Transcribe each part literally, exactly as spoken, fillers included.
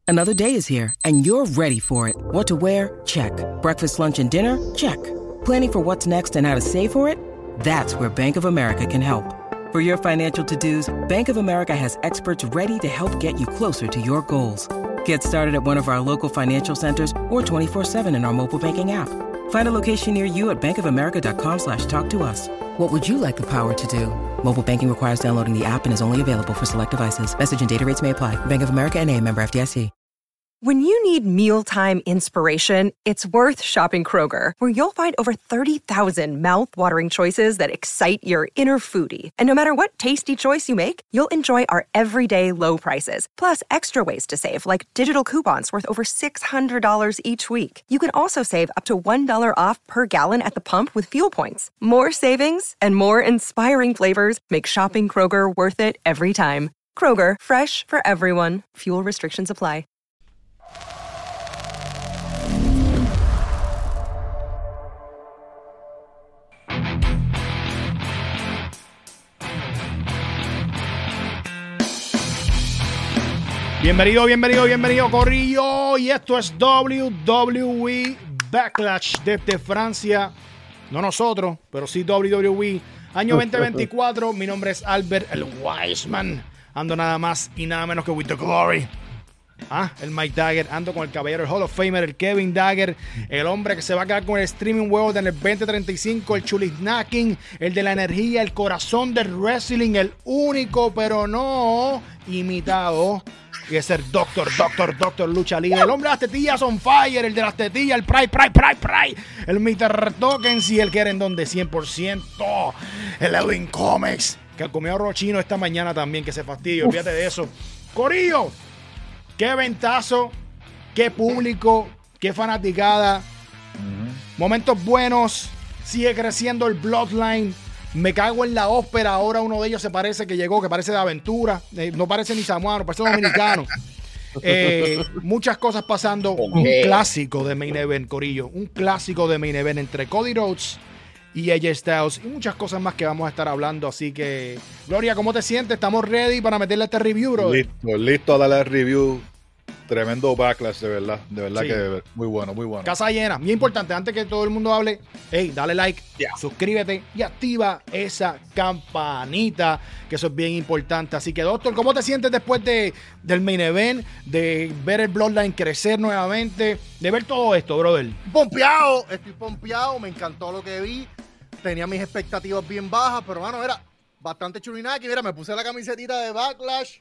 Another day is here, and you're ready for it. What to wear? Check. Breakfast, lunch, and dinner? Check. Planning for what's next and how to save for it? That's where Bank of America can help. For your financial to-dos, Bank of America has experts ready to help get you closer to your goals. Get started at one of our local financial centers or twenty-four seven in our mobile banking app. Find a location near you at bankofamerica.com slash talk to us. What would you like the power to do? Mobile banking requires downloading the app and is only available for select devices. Message and data rates may apply. Bank of America N A, member F D I C. When you need mealtime inspiration, it's worth shopping Kroger, where you'll find over thirty thousand mouth-watering choices that excite your inner foodie. And no matter what tasty choice you make, you'll enjoy our everyday low prices, plus extra ways to save, like digital coupons worth over six hundred dollars each week. You can also save up to one dollar off per gallon at the pump with fuel points. More savings and more inspiring flavors make shopping Kroger worth it every time. Kroger, fresh for everyone. Fuel restrictions apply. Bienvenido, bienvenido, bienvenido, Corillo. Y esto es W W E Backlash desde Francia. No nosotros, pero sí W W E. Año veinte veinticuatro. Mi nombre es Albert el Wiseman. Ando nada más y nada menos que with the glory. Ah, el Mike Dagger. Ando con el caballero, el Hall of Famer, el Kevin Dagger. El hombre que se va a quedar con el streaming huevo en el veinte treinta y cinco. El chulisnacking, el de la energía, el corazón del wrestling. El único, pero no imitado. Y es el Doctor, Doctor, Doctor Lucha Libre. El hombre de las tetillas on fire. El de las tetillas, el Pride, Pride, Pride, Pride. El mister Tokens y el que era en donde cien por ciento. El Edwin Comics, que comió arroz chino esta mañana también, que se fastidio. Fíjate de eso. Corillo, qué ventazo, qué público, qué fanaticada. Uh-huh. Momentos buenos. Sigue creciendo el Bloodline. Me cago en la ópera. Ahora uno de ellos se parece que llegó, que parece de aventura. Eh, no parece ni samoano, parece dominicano. Eh, muchas cosas pasando. Un clásico de Main Event, Corillo. Un clásico de Main Event entre Cody Rhodes y A J Styles. Y muchas cosas más que vamos a estar hablando. Así que, Gloria, ¿cómo te sientes? ¿Estamos ready para meterle este review, bro? Listo, listo a darle el review. Tremendo backlash, de verdad. De verdad sí. Que muy bueno, muy bueno. Casa llena. Muy importante, antes que todo el mundo hable, hey, dale like, yeah. Suscríbete y activa esa campanita, que eso es bien importante. Así que, doctor, ¿cómo te sientes después de, del main event, de ver el Bloodline crecer nuevamente, de ver todo esto, brother? Pompeado, estoy pompeado, me encantó lo que vi. Tenía mis expectativas bien bajas, pero bueno, era bastante chulinaki. Mira, me puse la camisetita de Backlash.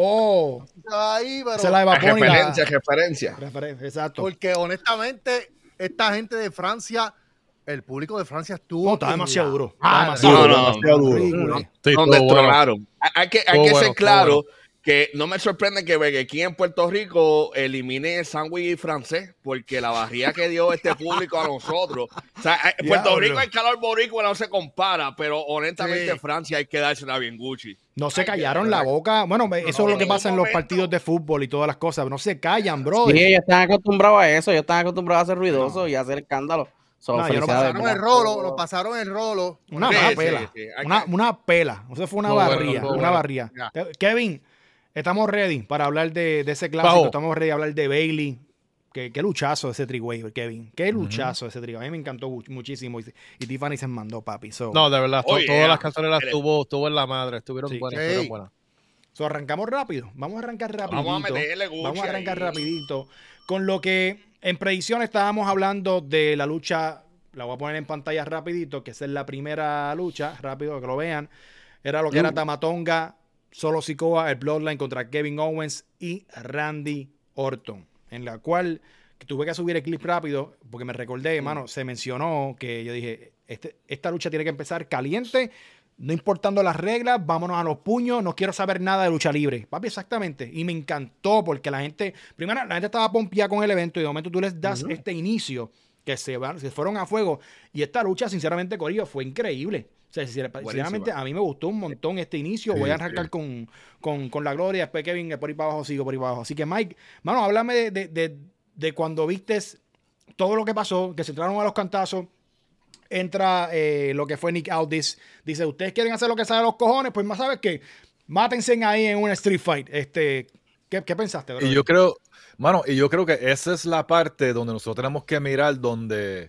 Oh, ahí, pero... se la de Vaponi, referencia, la... referencia. referencia. Exacto. Porque honestamente, esta gente de Francia, el público de Francia estuvo... No, está demasiado duro. Ah, está demasiado, no, no, demasiado no, duro. no, no, Sí, no, todo destronaron. Bueno. Hay que, hay que bueno, ser claro bueno. que no me sorprende que aquí en Puerto Rico elimine el sándwich francés, porque la barriga que dio este público a nosotros. O sea, en Puerto Diablo. Rico el calor boricua no se compara, pero honestamente Sí. Francia hay que dársela bien Gucci. No se Ay, callaron que- la boca. Bueno, eso no, es lo que en pasa en ningún los momento. partidos de fútbol y todas las cosas. No se callan, bro. Sí, ellos están acostumbrados a eso, ellos están acostumbrados a ser ruidosos No. y a hacer escándalo. So, No, yo no felicidades, Pasaron el ¿verdad? rolo, nos pasaron el rolo. Una, Sí, una sí, pela. sí, hay Una, que- una pela. O sea, fue una Todo bueno, barría. todo una bueno. barría. Ya. Kevin, estamos ready para hablar de, de ese clásico. Vamos. Estamos ready a hablar de Bailey. Qué, qué luchazo ese triway, Kevin. Qué luchazo uh-huh. ese triway. A mí me encantó muchísimo. Y, y Tiffany se mandó, papi. So, No, de verdad, Oh, to- yeah. todas las canciones las tuvo, estuvo en la madre. Estuvieron Sí. buenas, Sí. estuvieron buenas. so, arrancamos rápido. Vamos a arrancar rapidito. Vamos a meterle Gucci Vamos a arrancar ahí. rapidito. Con lo que en predicción estábamos hablando de la lucha. La voy a poner en pantalla rapidito, que esa es la primera lucha. Rápido, que lo vean. Era lo que era Tamatonga, Solo Sikoa, el Bloodline contra Kevin Owens y Randy Orton. En la cual tuve que subir el clip rápido porque me recordé, hermano, se mencionó que yo dije, este, esta lucha tiene que empezar caliente, no importando las reglas, vámonos a los puños, no quiero saber nada de lucha libre. Papi, exactamente. Y me encantó porque la gente, primero la gente estaba pompeada con el evento y de momento tú les das uh-huh. este inicio que se, van, se fueron a fuego. Y esta lucha, sinceramente, Corillo, fue increíble. O sea, sinceramente, a mí me gustó un montón este inicio. Sí, voy a arrancar sí. con, con, con la gloria. Después Kevin, por ahí para abajo, sigo por ahí para abajo. Así que, Mike, mano, háblame de, de, de, de cuando vistes todo lo que pasó, que se entraron a los cantazos. Entra eh, lo que fue Nick Aldis. Dice, ustedes quieren hacer lo que sabe los cojones, pues más sabes que mátense ahí en un street fight. Este, ¿qué, qué pensaste, bro? Y yo creo, Mano, y yo creo que esa es la parte donde nosotros tenemos que mirar, donde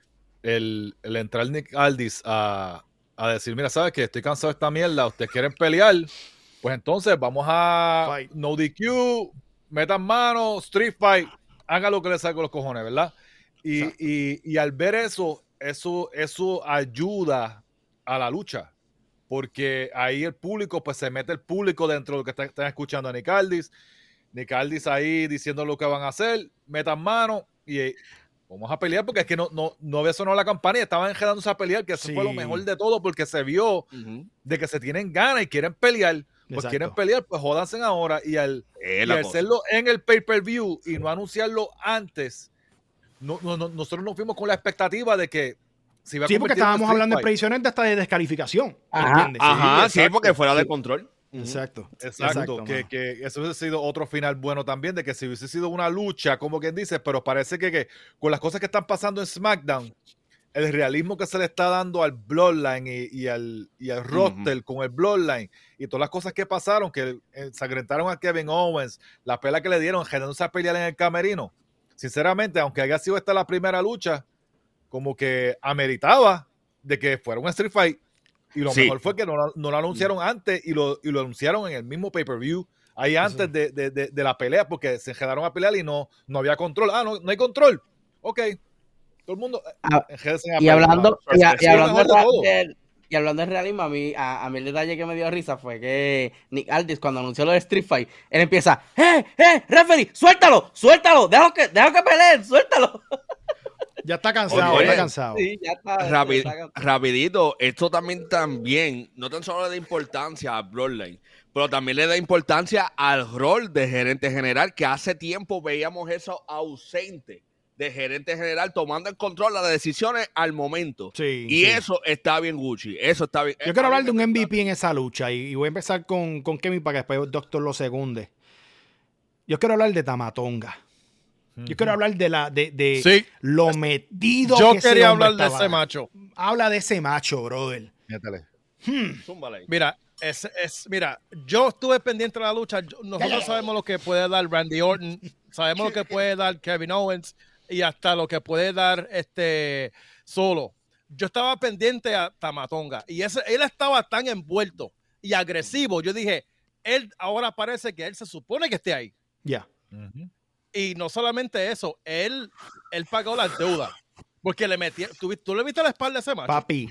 el, el entrar Nick Aldis a, a decir, mira, ¿sabes qué? Estoy cansado de esta mierda, ustedes quieren pelear, pues entonces vamos a Fight. no D Q, metan mano, street fight, haga lo que les salga los cojones, ¿verdad? Y, y, y al ver eso, eso, eso ayuda a la lucha. Porque ahí el público, pues se mete el público dentro de lo que está- están escuchando a Nick Aldis. Nick Aldis ahí diciendo lo que van a hacer, metan mano y eh, vamos a pelear, porque es que no, no, no había sonado la campana y estaban enredándose a pelear, que eso Sí. fue lo mejor de todo, porque se vio Ujú. de que se tienen ganas y quieren pelear. Pues Exacto. quieren pelear, pues jódanse ahora. Y al, Es y la al cosa. hacerlo en el pay-per-view y no anunciarlo antes, no, no- no- nosotros nos fuimos con la expectativa de que se iba a Sí, porque convertir en un estábamos street hablando de fight. predicciones de hasta de descalificación. Ajá. ¿Entiendes? Ajá, sí, exacto. porque fuera de Sí. control. Ujú. Exacto. Exacto, que, mano. que eso hubiese sido otro final bueno también, de que si hubiese sido una lucha, como quien dice, pero parece que, que con las cosas que están pasando en SmackDown, el realismo que se le está dando al Bloodline y, y al, y al roster con el Bloodline y todas las cosas que pasaron, que ensangrentaron a Kevin Owens, la pelea que le dieron, generándose a pelear en el camerino. Sinceramente, aunque haya sido esta la primera lucha, como que ameritaba de que fuera un Street Fight. Y lo Sí. mejor fue que no, lo- no lo anunciaron antes y lo, y lo anunciaron en el mismo pay-per-view, ahí antes de, de, de, de la pelea, porque se quedaron a pelear y no, no había control. Ah, no, no hay control. Ok. Todo el mundo. eh, Ah, enjédense a Y pelear. hablando, Pues, y, a- sí, y hablando mejor de de, todo. de- y hablando de realismo, a mí, a, a mí el detalle que me dio risa fue que Nick Aldis, cuando anunció lo de Street Fight, él empieza, ¡eh, eh, referee! ¡Suéltalo! ¡Suéltalo! ¡Déjalo que, déjalo que peleen! ¡Suéltalo! Ya está cansado, Oye, está cansado. Sí, ya está. Rapi- ya está- rapidito, esto también también, no tan solo le da importancia a Bloodline, pero también le da importancia al rol de gerente general, que hace tiempo veíamos eso ausente de gerente general, tomando el control de las decisiones al momento. Sí, y sí. eso está bien Gucci, eso está bien. Yo quiero hablar de un M V P en esa lucha y, y voy a empezar con, con Kevin para que después el doctor lo segunde. Yo quiero hablar de Tamatonga. Yo quiero hablar de la de, de Sí. lo metido Yo que ese quería hombre hablar de estaba. ese macho. Habla de ese macho, brother. Métele. Zúmbala ahí. Mira, es, es, mira, yo estuve pendiente de la lucha. Yo- nosotros sabemos lo que puede dar Randy Orton, sabemos lo que puede dar Kevin Owens y hasta lo que puede dar este Solo. Yo estaba pendiente a Tamatonga y ese, él estaba tan envuelto y agresivo. Yo dije, él ahora parece que él se supone que esté ahí. Ya. Ujú. Y no solamente eso, él, él pagó las deudas. Porque le metí, ¿tú, tú le viste la espalda a ese macho? Papi.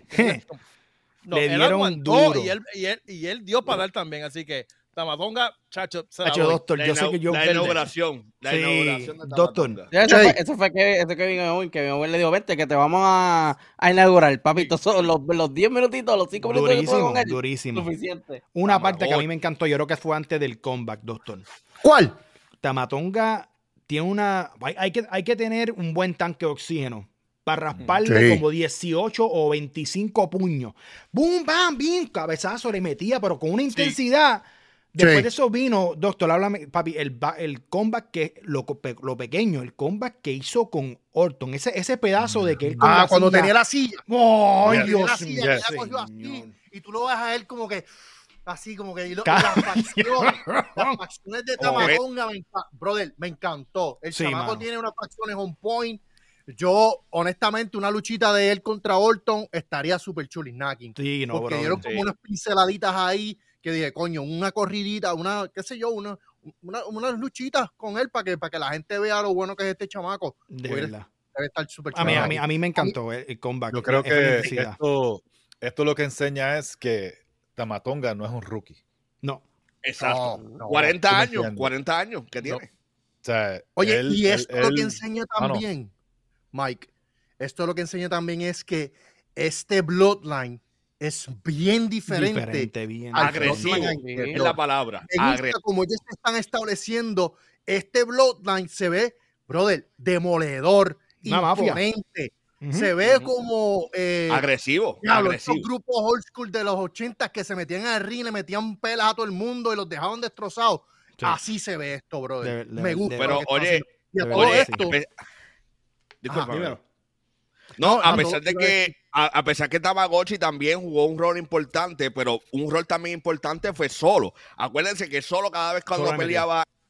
No, le él dieron aguantó duro. Y él, y, él, y él dio para dar también. Así que Tamatonga, chacho, se la Chacho, doy. doctor, La, yo sé inau- que yo... la inauguración, la Sí, inauguración de doctor. Tamatonga. Ya, Eso, Sí. fue, eso fue que eso Kevin Owens, Kevin Owens le dijo, vente, que te vamos a, a inaugurar, papito. Son los, los diez minutitos, los cinco minutos que Durísimo, estuve con él, durísimo. suficiente. Una Tamatonga. parte que a mí me encantó, yo creo que fue antes del comeback, doctor. ¿Cuál? Tamatonga tiene una... Hay, hay que, hay que tener un buen tanque de oxígeno para rasparle Sí. como dieciocho o veinticinco puños. ¡Bum, bam, bim! Cabezazo le metía, pero con una intensidad. Después Sí. de eso vino, doctor, háblame, papi, el, ba- el comeback que, lo, pe- lo pequeño, el comeback que hizo con Orton, ese, ese pedazo de que él con Ah, la cuando silla- tenía la silla. ¡Ay, Yeah. Tenía la Dios silla, mío! que ella cogió así, señor! y tú lo ves a él como que así como que y lo- y Ca- las facciones, las facciones de Tamatonga me enca- brother, me encantó. El Sí, chamaco mano. tiene unas facciones on point. Yo, honestamente, una luchita de él contra Orton estaría súper chulinacking. Sí, no, porque bro. dieron como unas pinceladitas ahí que dije, coño, una corridita, una, qué sé yo, una, una- unas luchitas con él para que, para que la gente vea lo bueno que es este chamaco. De Hubiera- verdad. Debe estar súper A mí, a, mí, chulinacking. a mí me encantó el, el comeback. Yo creo esa que intensidad. esto, esto lo que enseña es que Tamatonga no es un rookie. No. Exacto. No, no, cuarenta tú me años, entiendes. cuarenta años que tiene. O sea, Oye, él- y él- esto lo que él- enseña Ah, no. también, Mike, esto lo que enseña también es que este Bloodline es bien diferente. Diferente, bien. al Agresivo, Bloodline sí. anterior. es la palabra. Me gusta Agresivo. como ellos se están estableciendo. Este Bloodline se ve, brother, demoledor, Una mafia. imponente. Ujú. Se ve Ujú. como eh, Agresivo, diablo, estos agresivo. grupos old school de los ochenta que se metían al ring, le metían pelas a todo el mundo y los dejaban destrozados. Sí. Así se ve esto, brother. De- de- Me gusta. de- lo Pero que está oye, haciendo. Y a de todo Oye, verdad, esto, a pe- Disculpa, Ajá, dímelo. No, No, a no, pesar no, de iba a que, a, a pesar que Tamagotchi también jugó un rol importante, pero un rol también importante fue Solo. Acuérdense que Solo cada vez cuando Solo le metió. peleaba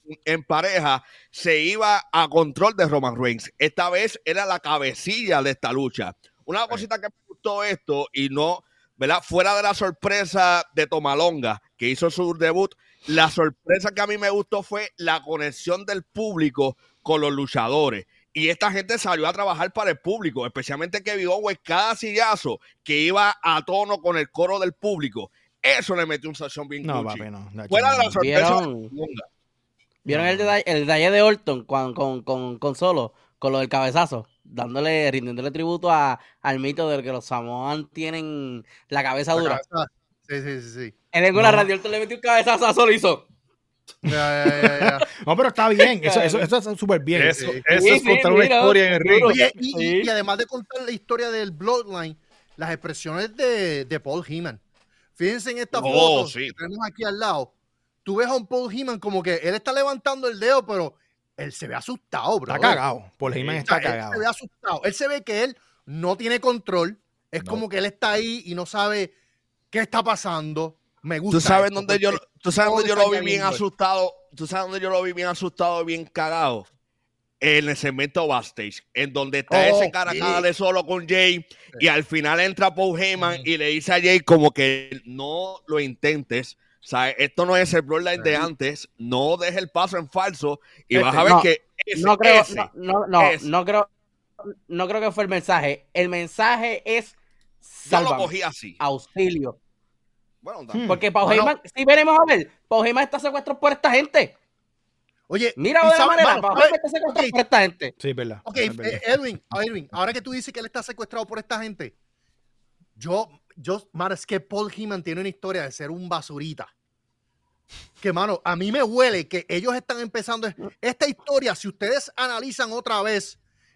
en pareja se iba a control de Roman Reigns. Esta vez era la cabecilla de esta lucha. Una cosita que me gustó esto, y no, ¿verdad? Fuera de la sorpresa de Tomalonga, que hizo su debut, la sorpresa que a mí me gustó fue la conexión del público con los luchadores. Y esta gente salió a trabajar para el público, especialmente Kevin Owens, cada sillazo que iba a tono con el coro del público. Eso le metió un sazón bien No, cuchi. papi, no. no, Fuera de la no. sorpresa. ¿Vieron, ¿vieron el, detalle, el detalle de Orton con, con, con, con Solo, con lo del cabezazo? Dándole, rindiéndole tributo a, al mito de que los Samoan tienen la cabeza La dura. cabeza- Sí, sí, sí, sí. En alguna No. radio Orton le metió un cabezazo a Solo y hizo. Ya, ya, ya, ya. No, pero está bien. Eso, eso, eso está súper bien. Eso, Sí. eso Sí, es sí, contar una mira, historia en el ring. Oye, y, y- Sí. y además de contar la historia del Bloodline, las expresiones de, de Paul Heyman. Fíjense en esta Oh, foto sí. que tenemos aquí al lado. Tú ves a un Paul Heyman como que él está levantando el dedo, pero él se ve asustado, bro. Está cagado. Paul Heyman está Él cagado. se ve asustado. Él se ve que él no tiene control. Es No. como que él está ahí y no sabe qué está pasando. Me gusta. Tú sabes esto, dónde yo, porque tú sabes todo dónde yo está lo vi bien añadiendo. asustado. Tú sabes dónde yo lo vi bien asustado, bien cagado. En el segmento backstage, en donde está Oh, ese cara sí. cada de solo con Jay, y al final entra Paul Heyman y le dice a Jay como que no lo intentes. ¿Sabes? Esto no es el Bloodline de antes. No dejes el paso en falso y Este, vas a ver no, que ese, No creo, ese, no, no, no, ese. no creo, no creo que fue el mensaje. El mensaje es yo lo sálvame, cogí así. auxilio. Bueno, Hmm. Porque Paul Bueno. Heyman, si veremos a ver, Paul Heyman está secuestrado por esta gente. Oye, Mira y de la sabe- manera, mano, Paul sabe- Heyman está secuestrado ok, por esta gente. Sí, es verdad. Ok, es verdad. eh, Edwin, Edwin, ahora que tú dices que él está secuestrado por esta gente, yo, yo, mano, es que Paul Heyman tiene una historia de ser un basurita. Que, mano, a mí me huele que ellos están empezando esta historia. Si ustedes analizan otra vez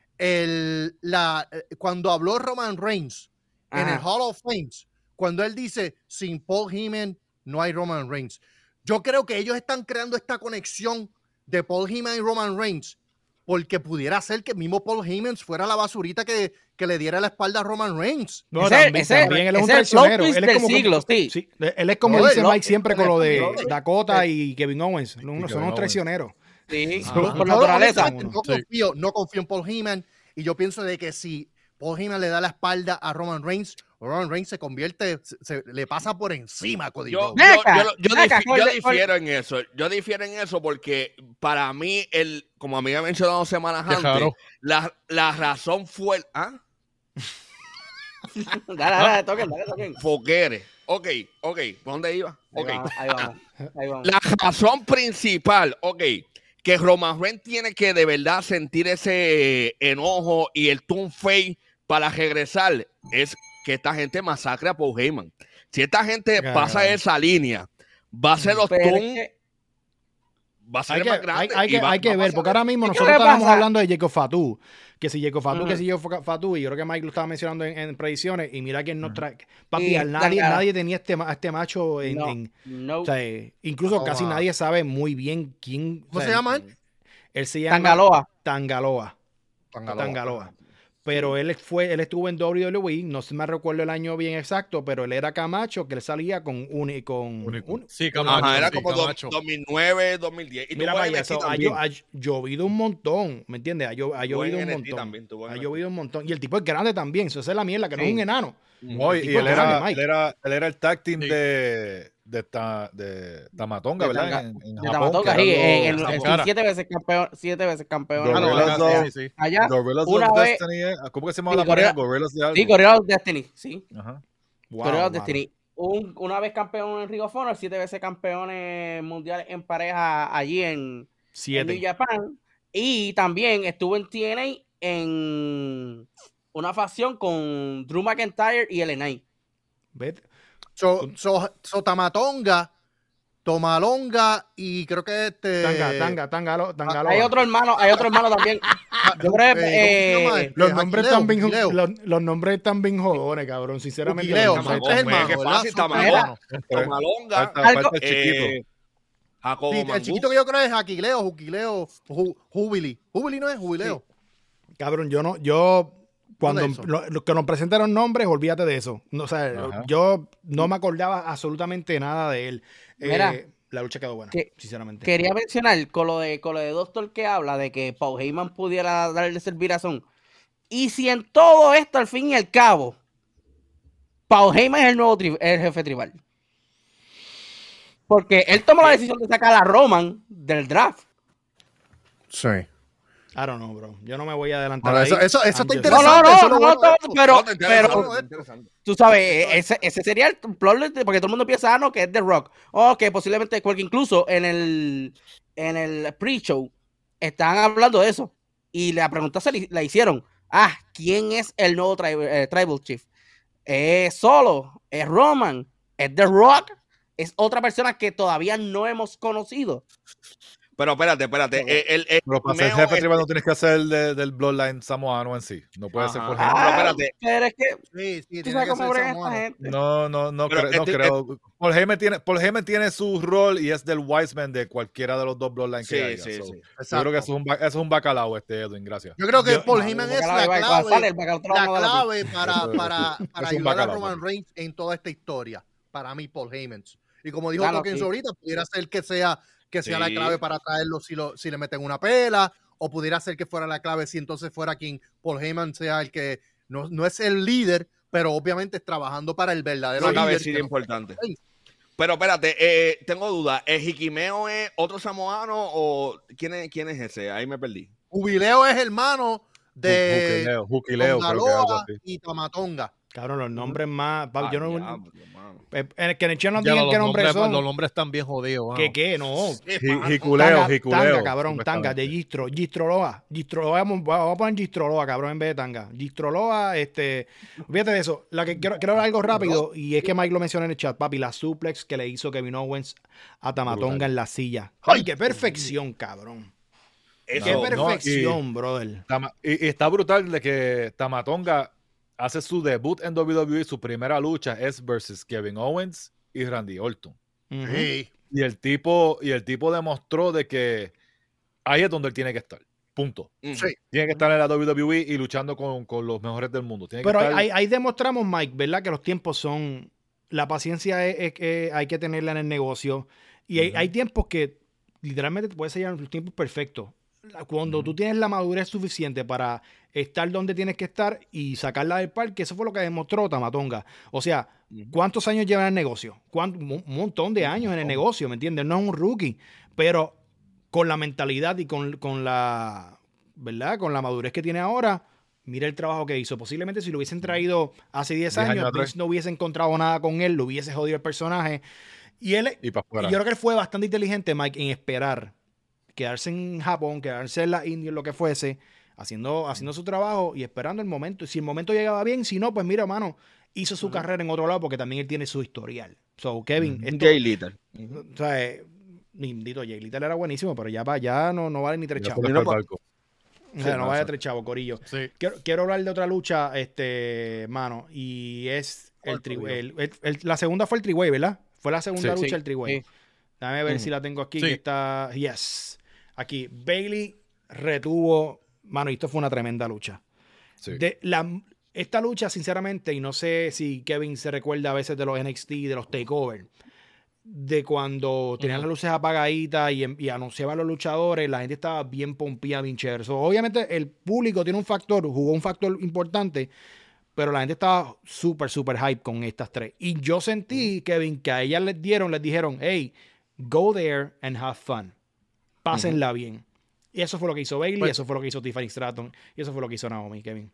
el, la, eh, cuando habló Roman Reigns en el Ajá. Hall of Fame, cuando él dice, sin Paul Heyman no hay Roman Reigns. Yo creo que ellos están creando esta conexión de Paul Heyman y Roman Reigns porque pudiera ser que el mismo Paul Heyman fuera la basurita que, que le diera la espalda a Roman Reigns. No, Ese- también, ese- también él es un ese es el plot traicionero. twist Él es del como, siglo, sí. Él es como No, dice el- Mike siempre con lo de el- Dakota y Kevin Owens. No, Kevin son unos Owens. traicioneros. Sí, Ah, por yo- por Yo, naturaleza. honestamente, no, confío, no confío en Paul Heyman y yo pienso de que si Paul Heyman le da la espalda a Roman Reigns, Roman Reigns se convierte, se, se- le pasa por encima a Cody Yo, Rhodes. yo, Venga, yo, yo venga, difi- ¿cuál yo de- cuál- difiero en eso. Yo difiero en eso porque para mí, el, como a mí me ha mencionado semanas Qué antes, raro. la, la razón fue el. ¿Ah? Dale, dale, toquen, dale, toquen. Foguere. Ok, ok. ¿Por dónde iba? Ahí Ok. vamos, ahí vamos, ahí vamos. La razón principal, ok, que Roman Reigns tiene que de verdad sentir ese enojo y el Toon Fey para regresar es que esta gente masacre a Paul Heyman. Si esta gente Claro. pasa esa línea, va a ser los Pero es Toon, que- va a ser Hay que, más hay, grande. hay y que, va- hay que va a ver, pasar porque ahora mismo ¿Y qué nosotros le estábamos pasa? hablando de Jacob Fatu, que si Jacob Fatu, Ujú. que si Jacob Fatu, y yo creo que Mike lo estaba mencionando en, en predicciones, y mira quién nos trae. Papi, Y a nadie, la cara. nadie tenía este, ma- a este macho en, No, en- no. o sea, eh, incluso No, casi va. nadie sabe muy bien quién. o ¿Cómo sea, se llama él? Él se llama Tangaloa. Tangaloa. Tangaloa. Pero él fue, él estuvo en W W E, no se me recuerdo el año bien exacto, pero él era Camacho, que él salía con un, con Único. un- Sí, Camacho. Ajá, era sí, como do- Camacho. dos mil nueve, dos mil diez. Y Mira, tuvo vaya, N X T eso, ha, también. llo- ha llovido un montón, ¿me entiendes? Ha, llo- ha Tuvo en llovido un N X T montón. también, tuvo en Ha N X T. llovido un montón. Y el tipo es grande también, eso es la mierda, que no es Sí. un enano. No, y, El y tipo él, es grande, era, Mike. él, era, él era el tag team Sí. de, de, ta- de Tamatonga, De ¿verdad? Tanga- En, en De Japón, Tamatonga, que sí, eran en los- el, el- Cara. siete veces campeón, siete veces campeón. Gorillas Ah, no, Gorillas acá, of- sí, sí. Allá, Gorillas una of vez- Destiny, ¿eh? ¿Cómo que se llama Sí, la pareja? Gorilla- Gorillas de algo. sí, Gorilla of Destiny, sí. Ajá. Wow, Gorilla of mano. Destiny. Un- una vez campeón en Ring of Honor, siete veces campeones mundiales en pareja allí en, en New Siete. Japan. Y también estuvo en T N A en una facción con Drew McIntyre y L N A. ¿Ves? So, so, so Tamatonga, Tomalonga y creo que este. Tanga, tanga, tangalo, tangaloa. Hay otro hermano, hay otro hermano también. Yo creo que, eh, ¿cómo se llama? eh, Los Eh, nombres, Aquileo, están bien, Aquileo. los, los nombres están bien jodones, cabrón. Sinceramente. Aquileo, los son nombres- tres hermanos, Qué ¿verdad? fácil, Son tres Tamatonga. hermanos. Tomalonga, Falta, Algo- falta el chiquito. eh, Jacobo Sí, el Mangú. chiquito que yo creo es Aquileo, Juquileo, Ju- Jubili. Jubili no es Jubileo. Cabrón, yo no, yo cuando ¿Dónde es eso? lo, lo que nos presentaron nombres, olvídate de eso. No, o sea, Ajá. yo no me acordaba absolutamente nada de él. Mira, Eh, la lucha quedó buena, que, sinceramente. Quería mencionar con lo de con lo de Doctor que habla de que Paul Heyman pudiera darle servirrazón. Y si en todo esto, al fin y al cabo, Paul Heyman es el nuevo tri- el jefe tribal. Porque él tomó la decisión de sacar a Roman del draft. Sí. I don't know, bro. Yo no me voy a adelantar. Bueno, ahí. eso, eso, eso está I'm just- interesante. No, no, no, eso es lo no, bueno no, de esto. pero, No, te interesa, pero, no, te interesa. tú sabes, ese, ese sería el plot, de- porque todo el mundo piensa, ah, no, que es The Rock. O que posiblemente, porque incluso en el, en el pre-show estaban hablando de eso. Y la pregunta se le- la hicieron, ah, ¿quién es el nuevo tri- eh, Tribal Chief? ¿Es Solo? ¿Es Roman? ¿Es The Rock? ¿Es otra persona que todavía no hemos conocido? Pero espérate, espérate. El, el, el Pero para ser Himeo jefe es- tribal no tienes que hacer de, del Bloodline samoano en sí. No puede ser Ajá. por Ah, ejemplo. pero espérate. Pero es que, Sí, sí, tú tiene sabes que cómo ser bregan esta samoano. gente. No, no, no, Pero cre- no este- creo. Paul Heyman tiene, Paul Heyman tiene su rol y es del Wiseman de cualquiera de los dos Bloodlines que Sí, haya. sí, So, sí. Yo Exacto. creo que eso es un, ba- eso es un bacalao, este Edwin, gracias. Yo creo que Yo- Paul no, Heyman el es bacalao la iba- cuando sale clave, el bacalao te lo la vamos a dar a ti. clave para, para, para Es un ayudar a bacalao, Roman papi. Reigns en toda esta historia. Para mí, Paul Heyman. Y como dijo Claro, Hawkins sí. ahorita, pudiera ser que sea, que sea la Sí. clave para traerlo si, lo, si le meten una pela, o pudiera ser que fuera la clave si entonces fuera quien Paul Heyman sea el que no, no es el líder, pero obviamente es trabajando para el verdadero Una líder. cabecilla que no- importante. Pero espérate, eh, tengo duda. ¿El Hikimeo es otro samoano o quién es, quién es ese? Ahí me perdí. Jubileo es hermano de Juquileo, Juquileo, creo que es algo Tongaloa así. y Tamatonga. Cabrón, los nombres más. papi, Ah, yo no. diablo, mano. eh, En el que en el chat nos Ya, digan los, qué nombres nombres, son. los nombres están bien jodidos. mano. ¿Qué qué? No. Ji- Jiculeo, Tanga, Jiculeo. tanga, cabrón, tanga, supuestamente. de Gistro, Gistroloa, Gistroloa, vamos, vamos a poner Gistroloa, cabrón, en vez de tanga. Gistroloa, este, fíjate de eso, la que quiero, quiero hablar algo rápido, y es que Mike lo mencionó en el chat, papi, la suplex que le hizo Kevin Owens a Tamatonga Brutal. en la silla. Ay, qué perfección, cabrón. Eso, Qué no, perfección, y- brother. Tama- Y, y está brutal de que Tamatonga hace su debut en W W E, su primera lucha es versus Kevin Owens y Randy Orton. Ujú. Sí. Y el tipo, y el tipo demostró de que ahí es donde él tiene que estar. Punto. Ujú. Sí. Tiene que estar en la W W E y luchando con, con los mejores del mundo. Tiene que Pero ahí, estar- ahí- ahí demostramos, Mike, ¿verdad? Que los tiempos son. La paciencia es, es que hay que tenerla en el negocio. Y hay, Ujú. hay tiempos que literalmente te puedes sellar los tiempos perfectos. Cuando tú tienes la madurez suficiente para estar donde tienes que estar y sacarla del parque, eso fue lo que demostró Tamatonga. O sea, ¿cuántos años lleva en el negocio? ¿Cuánto- Un un montón de años en el negocio, ¿me entiendes? No es un rookie, pero con la mentalidad y con, con la, ¿verdad? Con la madurez que tiene ahora, mira el trabajo que hizo. Posiblemente si lo hubiesen traído hace diez diez años, años atrás. Vince no hubiese encontrado nada con él, lo hubiese jodido el personaje. Y él, y para y afuera. yo creo que él fue bastante inteligente, Mike, en esperar, quedarse en Japón, quedarse en la India, lo que fuese, haciendo, haciendo su trabajo y esperando el momento. Si el momento llegaba bien, si no, pues mira, mano, hizo su carrera en otro lado porque también él tiene su historial. So, Kevin, esto, Jay Little. o sea, eh, bendito Jay Little era buenísimo, pero ya, va, ya no, no vale ni tres Ya chavos. fue no para el pa- barco. O sea, Sí, no no, vale sí. tres chavos, corillo. Sí. Quiero, quiero hablar de otra lucha, este, mano, y es el, ¿Cuál, tri- corillo? el- el- el- la segunda fue el triway, ¿verdad? Fue la segunda Sí. lucha Sí, el triway. sí. Déjame ver Ujú. si la tengo aquí, Sí. que está, yes. Aquí, Bailey retuvo, mano, y esto fue una tremenda lucha. Sí. De la, esta lucha, sinceramente, y no sé si Kevin se recuerda a veces de los N X T, de los takeover, de cuando tenían las luces apagaditas y, y anunciaban los luchadores, la gente estaba bien pompía, bien chévere. So, obviamente el público tiene un factor, jugó un factor importante, pero la gente estaba súper, súper hype con estas tres. Y yo sentí, Kevin, que a ellas les dieron, les dijeron, hey, go there and have fun. Pásenla bien. Y eso fue lo que hizo Bailey, Pues- eso fue lo que hizo Tiffany Stratton, y eso fue lo que hizo Naomi, Kevin.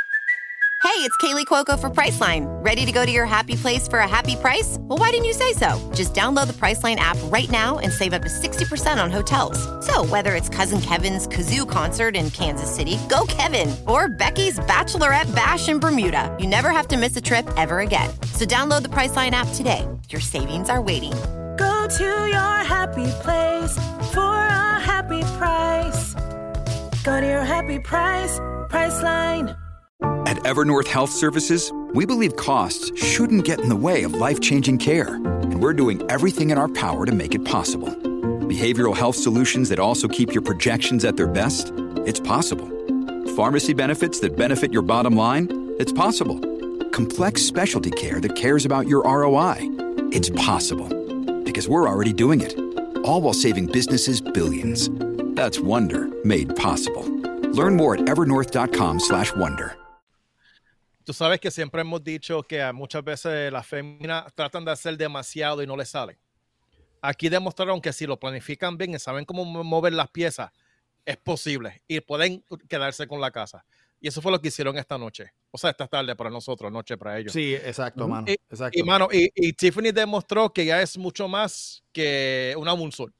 Hey, it's Kaylee Cuoco for Priceline. Ready to go to your happy place for a happy price? Well, why didn't you say so? Just download the Priceline app right now and save up to sixty percent on hotels. So, whether it's Cousin Kevin's Kazoo concert in Kansas City, go Kevin, or Becky's Bachelorette Bash in Bermuda, you never have to miss a trip ever again. So, download the Priceline app today. Your savings are waiting. Go to your happy place for a happy price. Go to your happy price, Priceline. At Evernorth Health Services, we believe costs shouldn't get in the way of life-changing care, and we're doing everything in our power to make it possible. Behavioral health solutions that also keep your projections at their best? It's possible. Pharmacy benefits that benefit your bottom line? It's possible. Complex specialty care that cares about your R O I? It's possible. Because we're already doing it. all while saving businesses billions. That's Wonder made possible. Learn more at evernorth.com slash wonder. Tú sabes que siempre hemos dicho que muchas veces las féminas tratan de hacer demasiado y no les sale. Aquí demostraron que si lo planifican bien y saben cómo mover las piezas, es posible y pueden quedarse con la casa. Y eso fue lo que hicieron esta noche. O sea, esta tarde para nosotros, noche para ellos. Sí, exacto, mano. Y, exacto. y, mano, y, y Tiffany demostró que ya es mucho más que una Moonsault.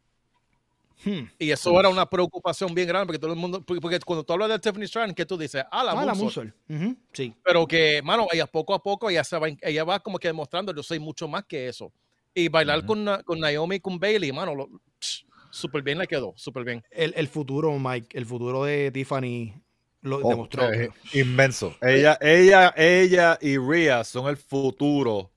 Hmm. Y eso era una preocupación bien grande porque todo el mundo, porque, porque cuando tú hablas de Tiffany Stratton, ¿qué tú dices? Ah, la ah, Moonsault. La uh-huh. Sí. Pero que, mano, ella poco a poco, ella, se va, ella va como que demostrando, yo soy mucho más que eso. Y bailar uh-huh. con, con Naomi y con Bayley, mano, lo, súper bien le quedó, súper bien. El, el futuro, Mike, el futuro de Tiffany lo oh, demostró. Es inmenso. Ella, ella, ella y Rhea son el futuro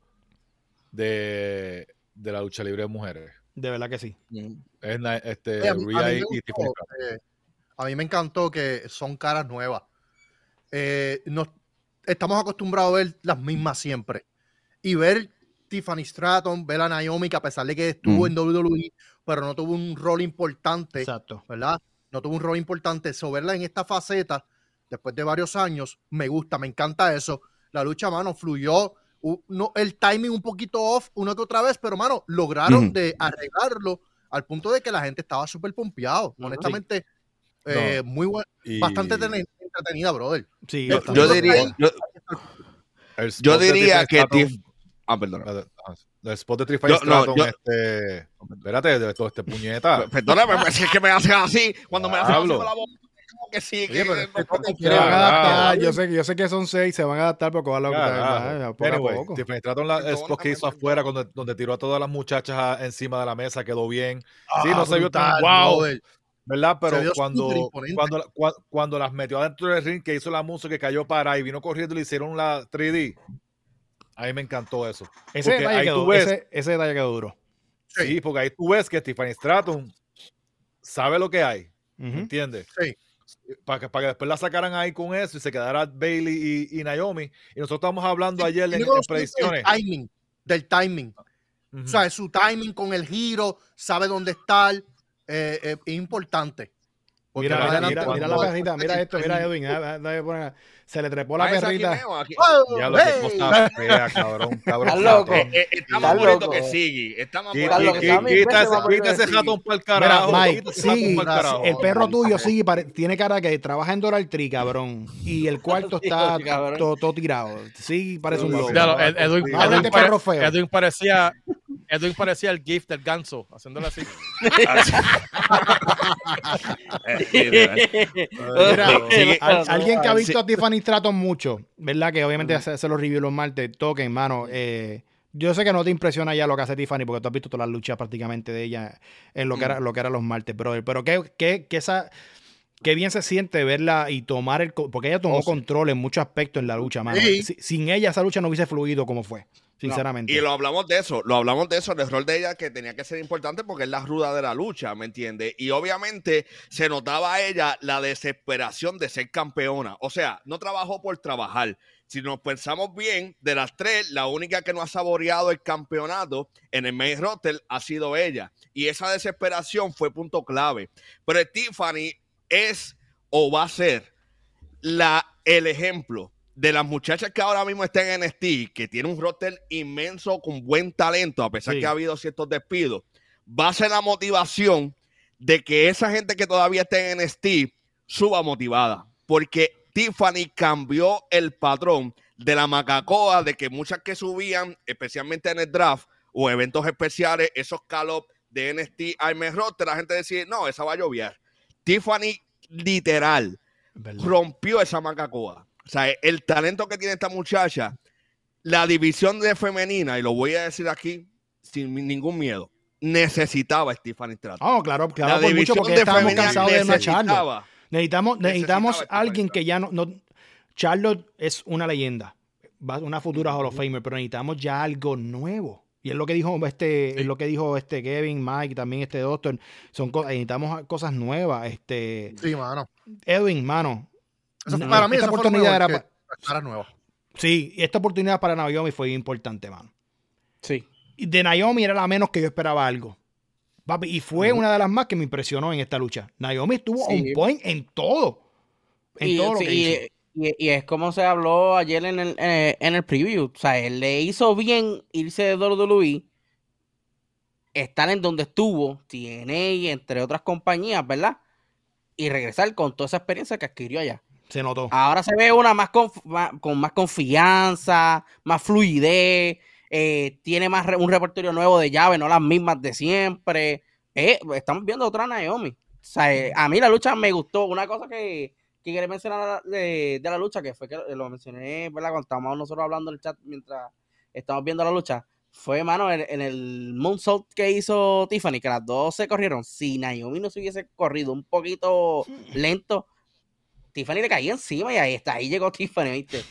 de, de la lucha libre de mujeres. De verdad que sí. Es, este, Oye, a, mí, Rhea a, mí y, gustó, y Tiffany. Eh, a mí me encantó que son caras nuevas. Eh, nos, estamos acostumbrados a ver las mismas siempre. Y ver Tiffany Stratton, ver a Naomi, que a pesar de que estuvo mm. en doble u doble u E, pero no tuvo un rol importante. Exacto. ¿Verdad? No tuvo un rol importante. So, verla en esta faceta, después de varios años, me gusta, me encanta eso. La lucha, mano, fluyó. Uh, no, el timing un poquito off una que otra vez, pero, mano, lograron mm. de arreglarlo al punto de que la gente estaba súper pompeado. Uh-huh. Honestamente, sí. eh, no. muy buen, y... bastante entretenida, brother. Sí, yo, yo diría, yo, yo diría que Tiff... Ah, perdón. El spot de Tiffany Stratton, no, este... Espérate, de todo este puñeta. Perdóname, es que me hacen así cuando me hacen así con la boca. Que sí, que Oye, no, no, no, quieren adaptar. Yo sé, yo sé que son seis, se van a adaptar porque van a claro, poco anyway, a poco. Tiffany Stratton, la, el spot que hizo afuera, donde, donde tiró a todas las muchachas a, encima de la mesa, quedó bien. Ah, sí, no se vio tan wow, brother. ¿Verdad? Pero cuando, cuando, cuando, cuando las metió adentro del ring, que hizo la música, que cayó para y vino corriendo y le hicieron la tres D, a mí me encantó eso. Ese detalle, ahí quedó, tú ves, ese, ese detalle quedó duro. Sí, sí, porque ahí tú ves que Tiffany Stratton sabe lo que hay. Uh-huh. ¿Entiendes? Sí. Para que, para que después la sacaran ahí con eso y se quedara Bayley y, y Naomi. Y nosotros estamos hablando sí, ayer en, en predicciones. Del timing. Del timing. Uh-huh. O sea, su timing con el giro, sabe dónde estar, eh, eh, es importante. Mira, mira, mira, mira, mira la perrita, mira esto, mira Edwin, se le trepó la perrita. Oh, ya lo hey. que está fea, cabrón, cabrón. Está loco. Eh, eh, está más bonito loco. que Siggy. Está más bonito. Quita ese ratón para el carajo. Mira, Mike, Siggy, el perro tuyo, Siggy, tiene cara que trabaja en Doral Tree, cabrón. Y el cuarto está todo, todo tirado. Sí, parece un loco. Edwin, no, Edwin, perro feo. Edwin parecía... Edwin parecía el gift del ganso, haciéndolo así. Mira, al, alguien que ha visto a Tiffany Stratton mucho, ¿verdad? Que obviamente hace, hace los reviews los martes, toquen, mano. Eh, yo sé que no te impresiona ya lo que hace Tiffany, porque tú has visto todas las luchas prácticamente de ella en lo que era, lo que era los martes, brother. Pero que, que, que esa... Qué bien se siente verla y tomar el... Porque ella tomó oh, sí. control en muchos aspectos en la lucha, mano. Sí. Sin ella esa lucha no hubiese fluido como fue, sinceramente. No. Y lo hablamos de eso, lo hablamos de eso, el rol de ella que tenía que ser importante porque es la ruda de la lucha, ¿me entiendes? Y obviamente se notaba a ella la desesperación de ser campeona. O sea, no trabajó por trabajar. Si nos pensamos bien, de las tres, la única que no ha saboreado el campeonato en el main roster ha sido ella. Y esa desesperación fue punto clave. Pero Tiffany es o va a ser la, el ejemplo de las muchachas que ahora mismo están en N X T, que tiene un roster inmenso con buen talento, a pesar sí. que ha habido ciertos despidos, va a ser la motivación de que esa gente que todavía está en N X T suba motivada, porque Tiffany cambió el patrón de la macacoa de que muchas que subían, especialmente en el draft o eventos especiales, esos call-ups de N X T al main roster, la gente decía, no, esa va a llover. Tiffany literal ¿verdad? Rompió esa macacoa. O sea, el talento que tiene esta muchacha, la división de femenina, y lo voy a decir aquí sin ningún miedo, necesitaba a Tiffany Stratton. Oh, claro, claro, por mucho porque estábamos cansados de una Charlotte. Necesitamos, necesitamos alguien que ya no, no... Charlotte es una leyenda, una futura Hall of Famer, pero necesitamos ya algo nuevo. Y es lo que dijo este, sí. es lo que dijo este Kevin, Mike, también este Doctor. Son cosas, necesitamos cosas nuevas. Este, sí, mano. Edwin, mano. Eso fue, para mí esa oportunidad era para caras nuevas. Sí, esta oportunidad para Naomi fue importante, mano. Sí. Y de Naomi era la menos que yo esperaba algo. Papi, y fue uh-huh. una de las más que me impresionó en esta lucha. Naomi estuvo sí. on point en todo. En y, todo lo sí, que hizo. Y, y es como se habló ayer en el, eh, en el preview. O sea, él le hizo bien irse de doble u doble u E, estar en donde estuvo, T N A y entre otras compañías, ¿verdad? Y regresar con toda esa experiencia que adquirió allá. Se notó. Ahora se ve una más con más, con más confianza, más fluidez, eh, tiene más re, un repertorio nuevo de llaves, no las mismas de siempre. Eh, estamos viendo otra Naomi. O sea, eh, a mí la lucha me gustó. Una cosa que, que quería mencionar de, de la lucha, que fue que lo mencioné, ¿verdad? Cuando estábamos nosotros hablando en el chat mientras estamos viendo la lucha, fue, mano, en, en el moonsault que hizo Tiffany, que las dos se corrieron. Si Naomi no se hubiese corrido un poquito lento, Tiffany le caía encima y ahí está, ahí llegó Tiffany, ¿viste?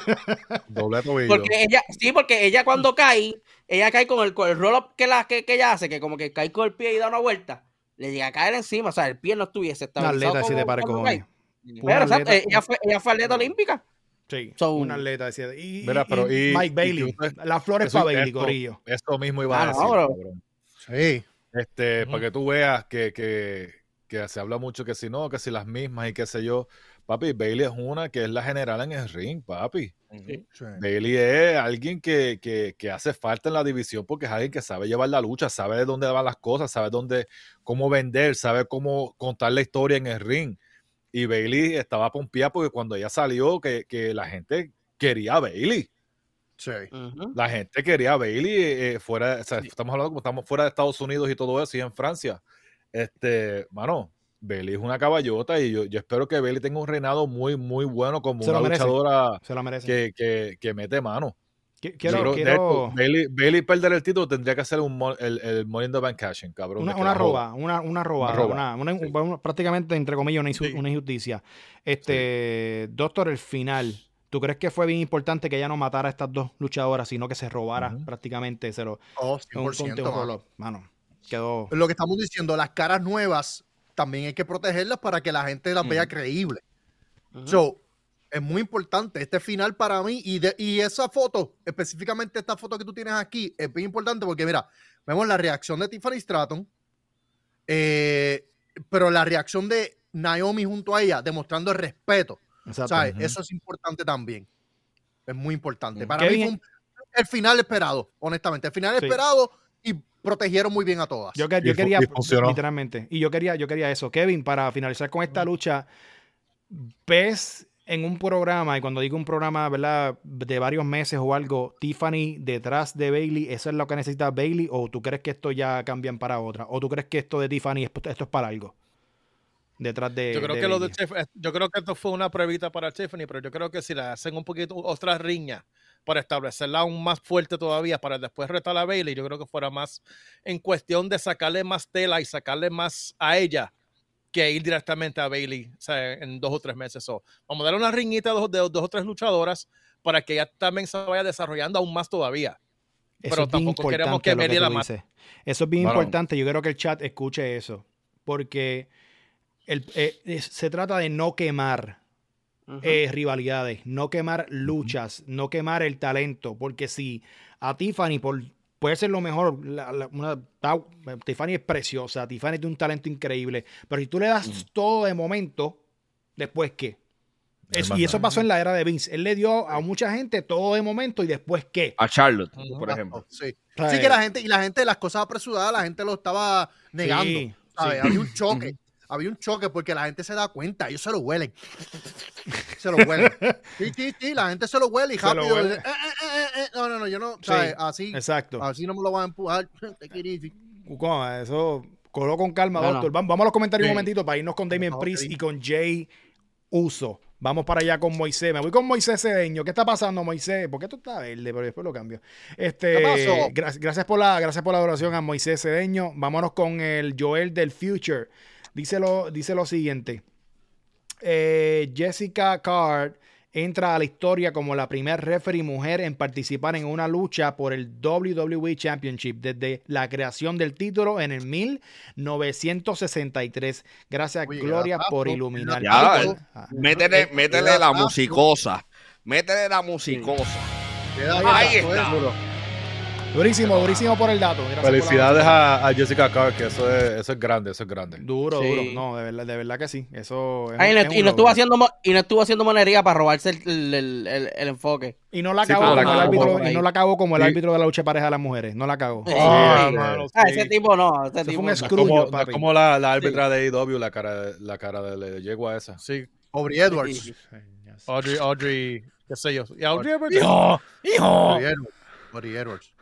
Doble tobillo. Porque ella, sí, porque ella cuando cae, ella cae con el, con el roll-up que, la, que, que ella hace, que como que cae con el pie y da una vuelta, le llega a caer encima, o sea, el pie no estuviese estabilizado. Una atleta, si te pare cojones. Pero, o sea, ella, fue, ella fue atleta olímpica. Sí, so, un atleta decía. Y, mira, pero y, y, Mike Bailey, y usted, las flores para Bailey, Corillo. Esto mismo iba ah, a decir, no, cabrón. Sí. Este, uh-huh. Para que tú veas que, que, que se habla mucho que si no, que si las mismas y qué sé yo. Papi, Bailey es una que es la general en el ring, papi. Uh-huh. Sí. Bailey es alguien que, que, que hace falta en la división porque es alguien que sabe llevar la lucha, sabe de dónde van las cosas, sabe dónde, cómo vender, sabe cómo contar la historia en el ring. Y Bailey estaba pompeada porque cuando ella salió, que, que la gente quería a Bailey. Sí. Uh-huh. La gente quería a Bailey eh, fuera, o sea, sí. Estamos hablando como estamos fuera de Estados Unidos y todo eso, y en Francia. Este, mano, Bailey es una caballota y yo, yo espero que Bailey tenga un reinado muy, muy bueno como Se una merece. luchadora Se lo merece. Que, que, que mete mano. Quiero, creo, quiero... Esto, Bailey, Bailey perder el título tendría que hacer un, el, el Money in the Bank cashing, cabrón. Una, una roba, una, una roba, una, una, una, una, prácticamente, entre comillas, una, sí. una injusticia. Este, sí. Doctor, el final, ¿tú crees que fue bien importante que ella no matara a estas dos luchadoras, sino que se robara uh-huh. prácticamente? Se lo, oh, cien por ciento, un mano. mano, quedó... Lo que estamos diciendo, las caras nuevas también hay que protegerlas para que la gente las uh-huh. vea creíbles. Uh-huh. So, es muy importante este final para mí y, de, y esa foto, específicamente esta foto que tú tienes aquí, es bien importante porque mira, vemos la reacción de Tiffany Stratton, eh, pero la reacción de Naomi junto a ella, demostrando el respeto. ¿Sabes? Uh-huh. Eso es importante también. Es muy importante. Uh-huh. Para mí fue un, el final esperado, honestamente. El final sí. esperado y protegieron muy bien a todas. Yo, yo quería, literalmente, y yo quería, yo quería eso. Kevin, para finalizar con esta lucha, ¿ves en un programa, y cuando digo un programa, ¿verdad?, de varios meses o algo, Tiffany detrás de Bailey, ¿eso es lo que necesita Bailey? ¿O tú crees que esto ya cambian para otra? ¿O tú crees que esto de Tiffany, esto es para algo? Detrás de Yo creo de que lo de Tiff- yo creo que esto fue una pruebita para Tiffany, pero yo creo que si le hacen un poquito otra riña para establecerla aún más fuerte todavía, para después retar a Bailey, yo creo que fuera más en cuestión de sacarle más tela y sacarle más a ella que ir directamente a Bailey, o sea, en dos o tres meses. So, vamos a darle una riñita de dos, de dos o tres luchadoras para que ella también se vaya desarrollando aún más todavía. Eso pero es bien tampoco queremos que Bailey la mate. Eso es bien bueno. importante. Yo quiero que el chat escuche eso. Porque el, eh, es, se trata de no quemar uh-huh. eh, rivalidades, no quemar luchas, uh-huh. no quemar el talento. Porque si a Tiffany, por puede ser lo mejor, la, la, una, Tiffany es preciosa, Tiffany tiene un talento increíble, pero si tú le das mm. todo de momento, ¿después qué? Eso, y eso pasó en la era de Vince. Él le dio a mucha gente todo de momento y ¿después qué? A Charlotte, uh-huh. por ejemplo. Sí. sí, que la gente, y la gente, las cosas apresuradas, la gente lo estaba negando. Sí, ¿sabes? Sí. Había un choque. Había un choque porque la gente se da cuenta, ellos se lo huelen. Se lo huelen. Sí, sí, sí, la gente se lo huele y se rápido. Huele. Eh, eh, eh, eh. No, no, no, yo no, ¿sabes? Sí, así, exacto. Así no me lo van a empujar. ¿Cómo? Eso, coló con calma, no, doctor. No. Vamos a los comentarios sí. un momentito para irnos con Damien no, Priest sí. y con Jay Uso. Vamos para allá con Moisés. Me voy con Moisés Cedeño. ¿Qué está pasando, Moisés? ¿Por qué esto está verde? Pero después lo cambio. Este, gra- gracias por la, gracias por la oración a Moisés Cedeño. Vámonos con el Joel del Future. Dice lo, dice lo siguiente. Eh, Jessica Card entra a la historia como la primera referee mujer en participar en una lucha por el W W E Championship desde la creación del título en el mil novecientos sesenta y tres. Gracias, Oye, Gloria, por iluminar. Ya, eh, métele, métele la musicosa. Métele la musicosa. Sí. Ahí, ahí está. está. Durísimo, durísimo por el dato. Gracias por la Felicidades donación. a, a Jessica Carr, que eso es, eso es grande, eso es grande. Duro, Sí. duro. No, de verdad, de verdad que sí. Eso es, Ay, un- y, es no, un y no estuvo logro. haciendo mo- y no estuvo haciendo monería para robarse el, el, el, el- el enfoque. Y no la Sí, acabó pero la como el acabó árbitro, por ahí. y no la acabó como el Sí. árbitro de la lucha de pareja de las mujeres. No la acabó. Sí. Ah, Sí. mano, Ah, sí. ese tipo no, ese Eso fue tipo un no. escru- Como, Crullo, no es papi. como la, la árbitra de A E W, la cara, la cara de la yegua esa. Sí, Aubrey Edwards. Audrey, Audrey, qué sé yo. Y Audrey Edwards. ¡Hijo! ¡Hijo! Aubrey Edwards. Aubrey Edwards.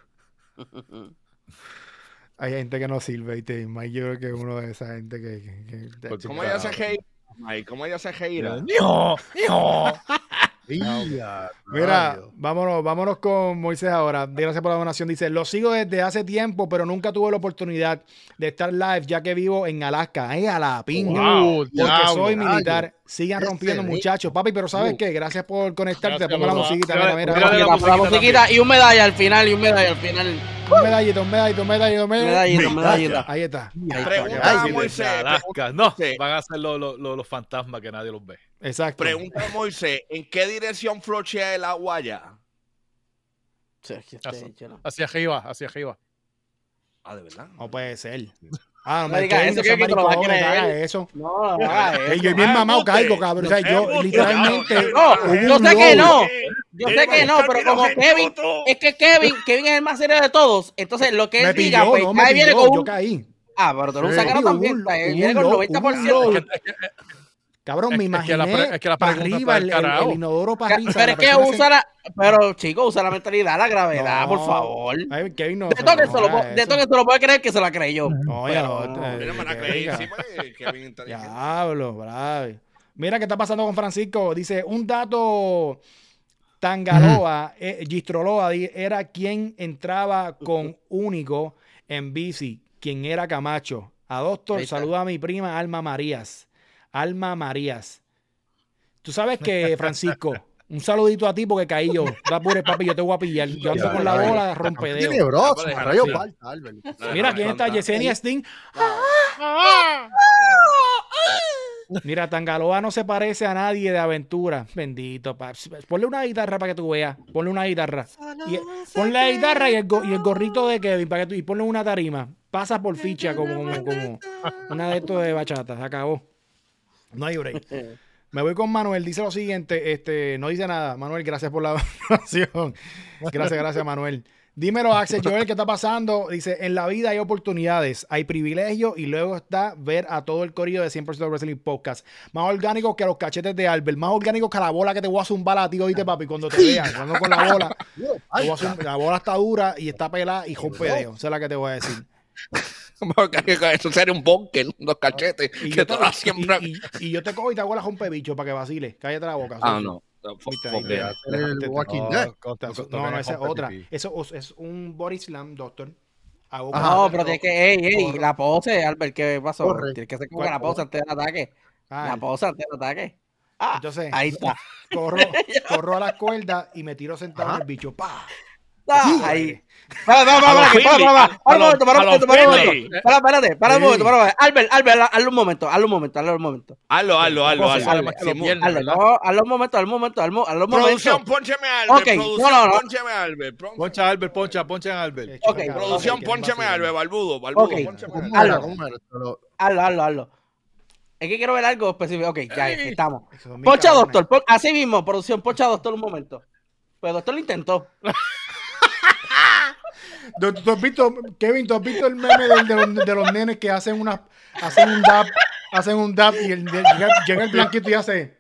Hay gente que no sirve, y te, Mike, yo creo que es uno de esa gente que... que- que- Pues, ¿Cómo ella se reír? Ay, ¿cómo ella se reírá? ¡Hijo! ¡Hijo! Ia, Mira, rayos. vámonos, vámonos con Moisés ahora. Gracias por la donación. Dice, lo sigo desde hace tiempo, pero nunca tuve la oportunidad de estar live, ya que vivo en Alaska. ¡Ay, a la pinga! Wow, Porque diablo, soy rayo. militar. Sigan Ese rompiendo, rico. muchachos. Papi, pero ¿sabes Uh. qué? Gracias por conectarte. Gracias, Pongo la papá. musiquita. Mira, Mira, mira. mira, mira. la La, la musiquita musiquita también. y un medalla al final, y un medalla al final. Un medallito, un medallito, un medallito, un medallito. Medallita, medallita. Ahí está. Pregunta Ay, a sí, Moisés. Alaska. No, Moisés, van a ser los, los, los, los fantasmas que nadie los ve. Exacto. Pregunta a Moisés, ¿en qué dirección flochea el agua allá? Sí, es que este Eso. hecho, no. Hacia arriba, hacia arriba. Ah, ¿de verdad? No puede ser. Ah, no No me digas estoy eso, que- que te lo vas a creer. eso. No, no hagas Ey, eso. yo bien Ah, mamado embuste. caigo, cabrón. O sea, yo Embuste. literalmente. No, hubo yo un sé que low. no. Yo sé que no, pero como Kevin, es que Kevin, Kevin es el más serio de todos. Entonces, lo que Me él diga, pilló, pues no, me ahí viene pilló, con yo un. caí. Ah, pero tú eres un Sí, sacano hubo también. un- está, él hubo Viene un con low, noventa por hubo un ciento. low. Es que- es que- Cabrón, Es- me es imaginé que la pre- es que la para pregunta arriba el, está al el, carajo. el inodoro para arriba. Pero es que usa la. Pero, chicos, usa la mentalidad, la gravedad, por favor. Ay, Kevin, no. De todo que no se lo haga po- de eso. todo que se lo puede creer que se la creyó. No, ya Pero- no, eh, Mira, me la que creí venga. encima de Kevin inteligente. Diablo, bravo. Mira qué está pasando con Francisco. Dice, un dato Tangaloa, eh, Gistroloa di- era quien entraba con único en bici, quien era Camacho. A doctor, Ahí está. saluda a mi prima Alma Marías. Alma Marías. Tú sabes que, Francisco, un saludito a ti porque caí yo. No apures, papi, yo te voy a pillar. Yo ando con la bola rompedeo. Tiene bros, Vamos a dejar rayos así. falta, Albert. Mira, ¿quién está? Yesenia Sting. Mira, Tangaloa no se parece a nadie de aventura. Bendito, paps. Ponle una guitarra para que tú veas. Ponle una guitarra. Y, ponle la guitarra y el, go- y el gorrito de Kevin para que tú, y ponle una tarima. Pasa por ficha como, como, como una de estos de bachata. Se acabó. No hay break. Me voy con Manuel. Dice lo siguiente. Este, no dice nada. Manuel, gracias por la donación. Gracias, gracias, Manuel. Dímelo, Axel Joel, ¿qué está pasando? Dice, en la vida hay oportunidades, hay privilegios y luego está ver a todo el corillo de cien por ciento Wrestling Podcast. Más orgánicos que los cachetes de Albert, más orgánicos que la bola que te voy a zumbar a ti, oíste, papi, cuando te vean. Cuando con la bola, te voy a zumbar- la bola está dura y está pelada y rompe dedo. Esa es la que te voy a decir. Porque eso sería un bunker, unos cachetes, Y que yo, te, todas siempre... y, y- y yo te cojo y te hago la rompe bicho para que vacile. Cállate la boca. Ah, Sofi. no. Viste, ahí, Fuck te- that. te- El te- Walking No, Dead. con- con- No, con- no, esa es con otra. pipí. Eso es un body slam, doctor. Hago Ajá. No, con- pero tienes que, ey, ey, Corre. la pose, Albert, ¿qué pasó? Corre. Tienes que hacer como ¿Cuál la pose antes del ataque. Ah, La pose antes del ataque. Ah, entonces, ahí está. corro, corro a las cuerdas y me tiro sentado Ajá. en el bicho. ¡Pah! Ah, Sí. ahí. Para, para, para, para, para, para, para, para un momento, para un momento, para un momento. Para, espérate, para un momento, para un momento. Albert, Albert, hazlo un momento, hazlo un momento, hazlo un momento. Hazlo, hazlo, hazlo, Cosa, hazlo. además que lo Simu- pierden, Hazlo, ¿verdad? no, hazlo un momento, hazlo un momento, hazlo hazlo un Producción, momento. póncheme a Albert. Ok, Producción, no, no, no. póncheme a Albert. Pro- Poncha a Albert, poncha, poncha a Albert. Hecho, Ok, cabrón, Producción, que póncheme a vacilón. Albert, barbudo, barbudo. Ok. póncheme a ¿Cómo Albert. era? Hazlo. ¿Cómo era? Pero- Hazlo, hazlo, hazlo. Es que quiero ver algo específico. Ok, ya estamos. Esos son mis Poncha, cabrones. doctor. pon- así mismo, producción, poncha, doctor, un momento. Pues doctor lo intentó. ¿Tú, tú has visto, Kevin, tú has visto el meme de, de los, de los nenes que hacen una, hacen un dab, hacen un dab y el, de- llega, llega el blanquito y hace.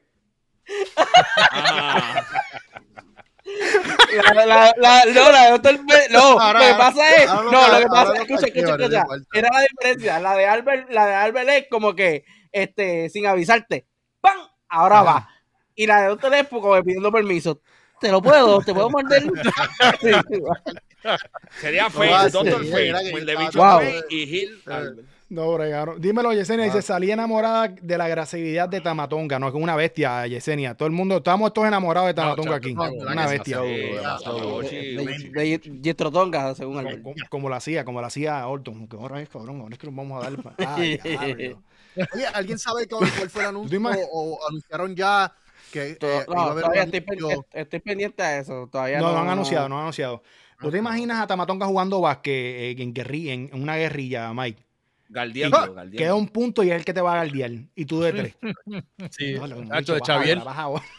La, la, la, no, la de doctor. No, Ahora, lo que pasa es. ahora lo No, que- lo que pasa ahora es. lo Escucha, que- escucha, ahora escucha. de vuelta. Era la diferencia. La de Albert, la de Albert es como que, este, sin avisarte. ¡Pam! Ahora Ajá. va. Y la de doctor es como que pidiendo permiso. Te lo puedo, te puedo morder. Sí, Sería No, Face, sí, Doctor sí, Face, era que como el de estaba- Bicho Wow. Face y Gil Albert. No, bregaron. Dímelo, Yesenia. Dice, salí enamorada de la agresividad de Tamatonga. No, es una bestia, Yesenia. Todo el mundo, estamos todos enamorados de Tamatonga aquí. no, no, Una no, bestia. no, Sí, no, demasiado no, duro. no, Sí, De, de, de Yestrotonga, según Albert. Como, como lo hacía, como lo hacía Orton. Que ahora es cabrón, ahora es que nos vamos a dar. Ay, diablo. Oye, ¿alguien sabe cuál, cuál fue el anuncio Dime. o, o anunciaron ya que eh, To- iba a no, haber todavía un estoy, pen- anuncio? estoy pendiente a eso. Todavía No, no, no han anunciado, no han anunciado. ¿Tú te imaginas a Tamatonga jugando básquet en, guerri en, en una guerrilla, Mike? Galdeando, Y galdeando. Queda un punto y es el que te va a galdear. Y tú de tres. Sí, No, lo- Nacho de baja Xavier. ahora, baja ahora.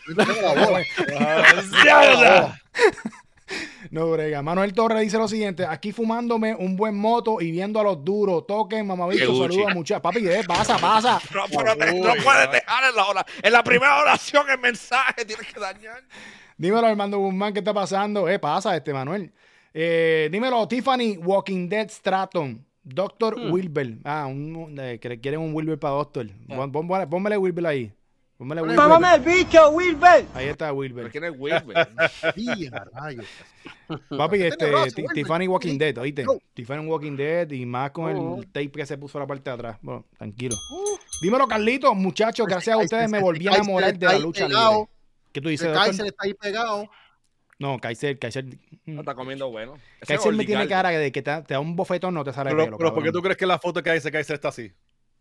¡Mierda! No, brega. Manuel Torres dice lo siguiente: aquí fumándome un buen moto y viendo a los duros. Toquen, mamabicho, Qué Gucci. saludos a muchachos. Papi, ¿qué pasa? Pasa. No, pero te- no puedes dejar en la hora. En la primera oración el mensaje tienes que dañar. Dímelo, Armando Guzmán, ¿qué está pasando? Eh, pasa este, Manuel. Eh, dímelo, Tiffany Walking Dead Stratton. Doctor Hmm. Wilber. Ah, un, un- eh, que quieren un Wilber para Doctor. Pon, pon- pon- pónmele Wilber ahí. Pónmele Wilber. ¡Mámame el bicho, Wilber! Ahí está ¿Pero Wilber. quién es Wilber? Mira, rayos. Papi, este, Tiene razón, Ti- Wilber. Tiffany Walking Dead, ¿oíste? No. Tiffany Walking Dead y más con Oh. el tape que se puso a la parte de atrás. Bueno, tranquilo. Dímelo, Carlitos, muchachos, gracias a Kaiser ustedes me se- volví a Kaiser enamorar está de la ahí lucha pegado. libre. ¿Qué tú dices, El doctor? Kaiser está ahí pegado. No, Kaiser, Kaiser. No está comiendo bueno. Ese Kaiser es me tiene Orligaldo. cara de que te, te da un bofetón, no te sale Pero, pelo. pero ¿por qué cabrón. tú crees que la foto que hay ese Kaiser está así?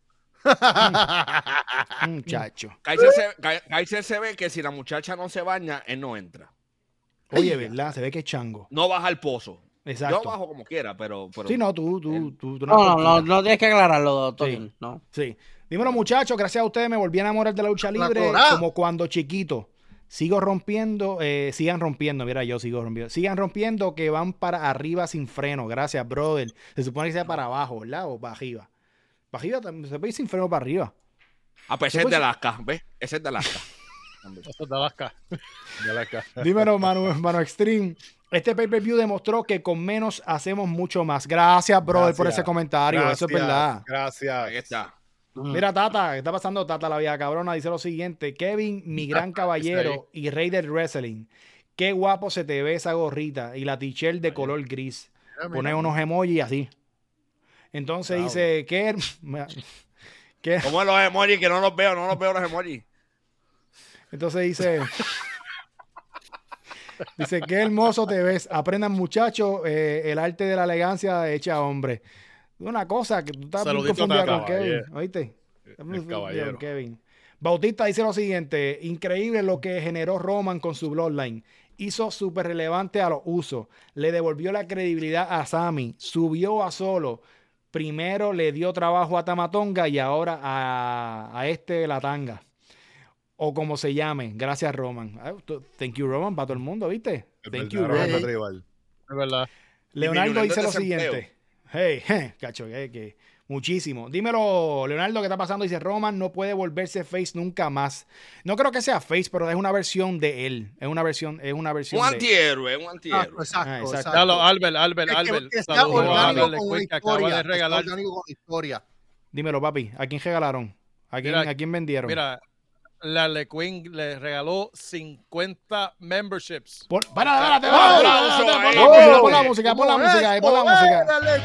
Muchacho. Kaiser se, Ka- Kaiser se ve que si la muchacha no se baña, él no entra. Oye, ¿verdad? Se ve que es chango. No baja al pozo. Exacto. Yo bajo como quiera, pero... pero Sí, no, tú, tú, tú, tú No, no, no, no, no tienes que aclararlo, doctor. Sí. No. Sí. Dímelo, muchachos, gracias a ustedes me volví a enamorar de la lucha La libre Torá. como cuando chiquito. Sigo rompiendo, eh, sigan rompiendo, mira, yo sigo rompiendo. Sigan rompiendo que van para arriba sin freno. Gracias, brother. Se supone que sea para abajo, ¿verdad? O para arriba. Para arriba también, se puede ir sin freno para arriba. Ah, pues ¿Se ese es puede- de Alaska, ¿ves? Ese es de Alaska. Eso es de Alaska. Ya la ca- Dímelo, Manu, Manu Extreme. Este pay-per-view demostró que con menos hacemos mucho más. Gracias, brother, por Gracias. ese comentario. Eso es Gracias, verdad. Gracias. Ahí está. Mira, Tata, ¿qué está pasando? Tata, la vida cabrona, dice lo siguiente. Kevin, mi gran caballero y rey del wrestling. Qué guapo se te ve esa gorrita y la t-shirt de color gris. Pone unos emojis así. Entonces Bravo. dice, qué, her- qué- ¿Cómo es los emojis? Que no los veo, no los veo los emojis. Entonces dice, dice, qué hermoso te ves. Aprendan, muchachos, eh, el arte de la elegancia hecha hombre. Una cosa que tú estás muy Saludito, confundida Tata, con Kevin, caballero. ¿oíste? Estás muy El confundida caballero. con Kevin. Bautista dice lo siguiente, increíble lo que generó Roman con su Bloodline. Hizo súper relevante a los usos. Le devolvió la credibilidad a Sami. Subió a Solo. Primero le dio trabajo a Tamatonga y ahora a, a este la tanga. O como se llame. Gracias, Roman. Ah, tú- Thank you, Roman, para todo el mundo, ¿viste? El Thank you, verdadero Roman. tribal. Es verdad. Leonardo Disminuyendo dice el lo desempleo. siguiente. Hey, hey, cacho, que, que muchísimo. Dímelo, Leonardo, ¿qué está pasando? Dice, Roman no puede volverse face nunca más. No creo que sea face, pero es una versión de él. Es una versión, es una versión Un de antihéroe, un antihéroe. Exacto, exacto, Ah, exacto. exacto. Dalo, Albert, Albert, Que- que- Albert. que sea Saludos a orgánico Albert con una Lequín, que acaba historia, de que sea regalar. orgánico con historia. Dímelo, papi. ¿A quién regalaron? ¿A quién, Mira, ¿a quién vendieron? Mira, la LeQueen le regaló cincuenta memberships. Pon- para, espérate, ¡Oh! espérate, espérate, ¡Oh! pon la música, pon la música, pon la música, ahí, pon la música.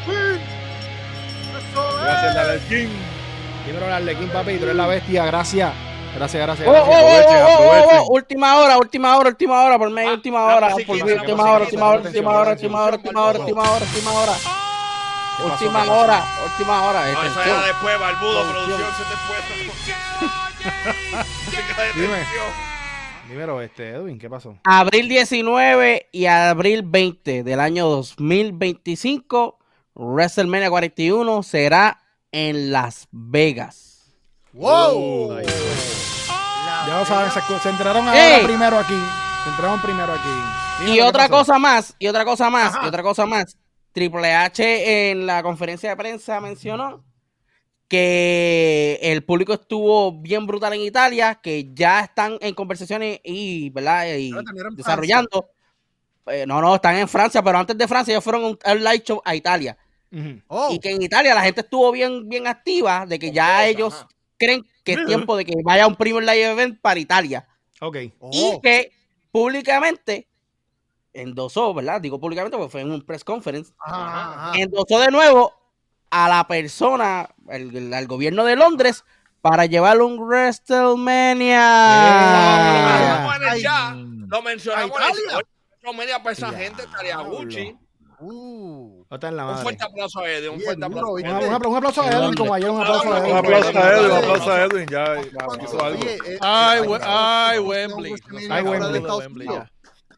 Gracias, Dale King. Dímelo, Arlequín, papi, tú eres la bestia. Gracias. Gracias, gracias, Oh, oh, gracias. oh, aprovechen, oh, oh, oh, aprovechen. oh, última hora, última hora, última hora, por medio, Ah, última la hora, musiquita, por la medio, última hora, musiquita, última hora, atención, última hora, atención. última hora, última hora, última hora, última hora. ¿Qué pasó, Última qué pasó? hora, última hora. No, eso atención. era después, Barbudo, Producción. producción, se te puede. Música de Dime. tensión. Dímelo, este, Edwin, ¿qué pasó? Abril diecinueve y abril veinte del año dos mil veinticinco, WrestleMania cuarenta y uno será en Las Vegas. ¡Wow! Ya lo saben, se, se enteraron Ey. ahora primero aquí. Se enteraron primero aquí. Dímelo, Y ¿qué otra pasó? cosa más, y otra cosa más, y otra cosa más. Triple H en la conferencia de prensa mencionó que el público estuvo bien brutal en Italia, que ya están en conversaciones y, ¿verdad? y Pero también en desarrollando. Eh, no, no, están en Francia, pero antes de Francia ellos fueron a un, a un live show a Italia. Ujú. Oh, Y que en Italia la gente estuvo bien, bien activa, de que ya Cosa, ellos ajá. creen que es tiempo de que vaya un primer live event para Italia. Ok. oh. Y que públicamente endosó, ¿verdad? Digo públicamente porque fue en un press conference. Ajá, ajá. Endosó de nuevo a la persona, el- el- al gobierno de Londres, para llevarle un WrestleMania. Ah. Lo mencionamos en el chat, lo mencionamos en el Italia. chat. WrestleMania para esa Ya, gente estaría diablo. Gucci. Uh, Está en la Un madre. fuerte aplauso a Eddie, un Bien fuerte duro, aplauso. ¿viste? Un, un- un aplauso a Edwin, como ayer un aplauso a Un Edwin. Un aplauso a Edwin, un Dale. aplauso a Edwin. Ya cuando- hizo algo. oye, eh, Ay, eh, we- cuando- ay, cuando Wembley. WrestleMania Ay, fuera de Wembley. Estados Wembley, Unidos,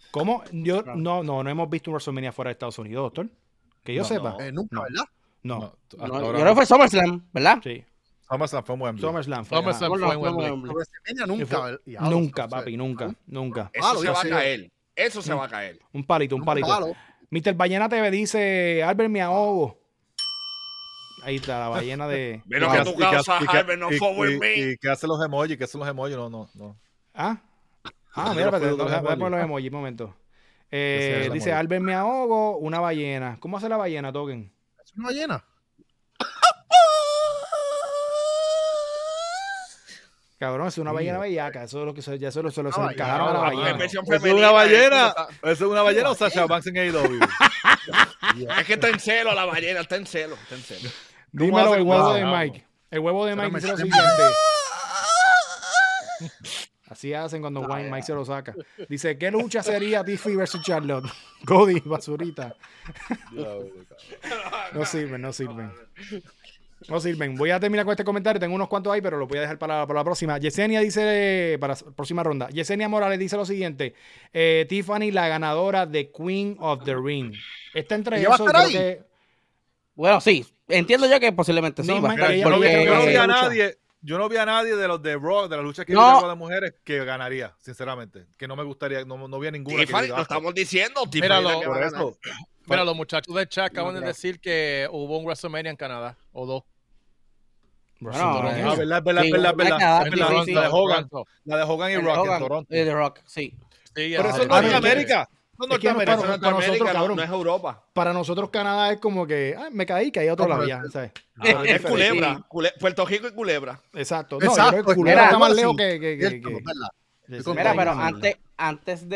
¿Cómo? Yo, no, no, no hemos visto un WrestleMania fuera de Estados Unidos, doctor. Que yo No, sepa. Eh, nunca, No. ¿verdad? No. No, hasta No, ahora yo no. creo que fue SummerSlam, ¿verdad? Sí. SummerSlam fue en Wembley. SummerSlam fue. SummerSlam ajá. fue en No, Wembley. Wembley. WrestleMania nunca. ¿verdad? Ya, Nunca, o sea, papi, nunca, nunca. Eso Ah, lo se digo, va a sí. caer. Eso se va a caer. Un palito, un Un palito. palo. mister Ballena T V dice, Albert, me ahogo. Ahí está, la ballena de... Menos Y que que tu hace- y que causa, hace- y que- Albert, no y- fue with y- me. y que hace los emojis, que hace los emojis, no, no, no. ¿Ah? Ah, Yo mira, no espérate, puedo no, los déjame emojis. poner los emojis, un momento. Eh, Ese es el dice, emoji. Albert, me ahogo, una ballena. ¿Cómo hace la ballena, Token? ¿Es una ballena? Cabrón, es una ballena bellaca. Eso es lo que se, ya se lo, se lo, se lo Una encajaron a la ballena, ballena. En versión ¿Eso es femenina, una ballena? eso ¿Eso es una ballena o Sasha Banks en A E W? está- Es que está en celo la ballena, está en celo, está en celo. Dímelo, el huevo Wow. de Mike. El huevo de Mike me dice lo sale siguiente. Así hacen cuando Wayne Mike se lo saca. Dice, ¿qué lucha sería Tiffy versus Charlotte? Cody, basurita. No sirven, no sirven. No sirven. Voy a terminar con este comentario. Tengo unos cuantos ahí, pero lo voy a dejar para, para la próxima. Yesenia dice, para la próxima ronda. Yesenia Morales dice lo siguiente. Eh, Tiffany, la ganadora de Queen of the Ring. Está entre ¿Ella va a eso. estar Creo ahí? que... Bueno, sí. Entiendo yo que posiblemente sí. No, va a man, estar, ella- porque- ella- Yo no vi a lucha. nadie, yo no vi a nadie de los de Raw, de las luchas que No. vi de Raw de mujeres que ganaría, sinceramente. Que no me gustaría, no, no vi a ninguna. que Tiffany, diga, lo "Ah, estamos diciendo. Tiffany Míralo, es la que va a por ganar. eso. Mira, los muchachos de chat acaban No de creo. decir que hubo un WrestleMania en Canadá, o dos. Bueno, Toronto. eh, Ah, verdad, verdad, sí, verdad, una verdad. cada- Es En verdad, sí, Toronto, sí. La de en Hogan, Toronto. la de Hogan y El Rock en Hogan, Toronto. eh, The Rock, sí. Sí, Pero ajá. eso es Ah, Norteamérica. No Es que no, Norteamérica. para- Eso no es para nosotros, América, no- cabrón. no es Europa. Para nosotros Canadá es como que, ah, me caí, caí a otro No, lado pero ya, es- ¿sabes? Ah, es diferente. Culebra. Cule- Puerto Rico y Culebra. Exacto. No, Exacto, yo creo que el culebra mira, está más algo lejos así. que... que, que, Cierto, que- es verdad. que- con- Mira, Ay, pero no, antes, antes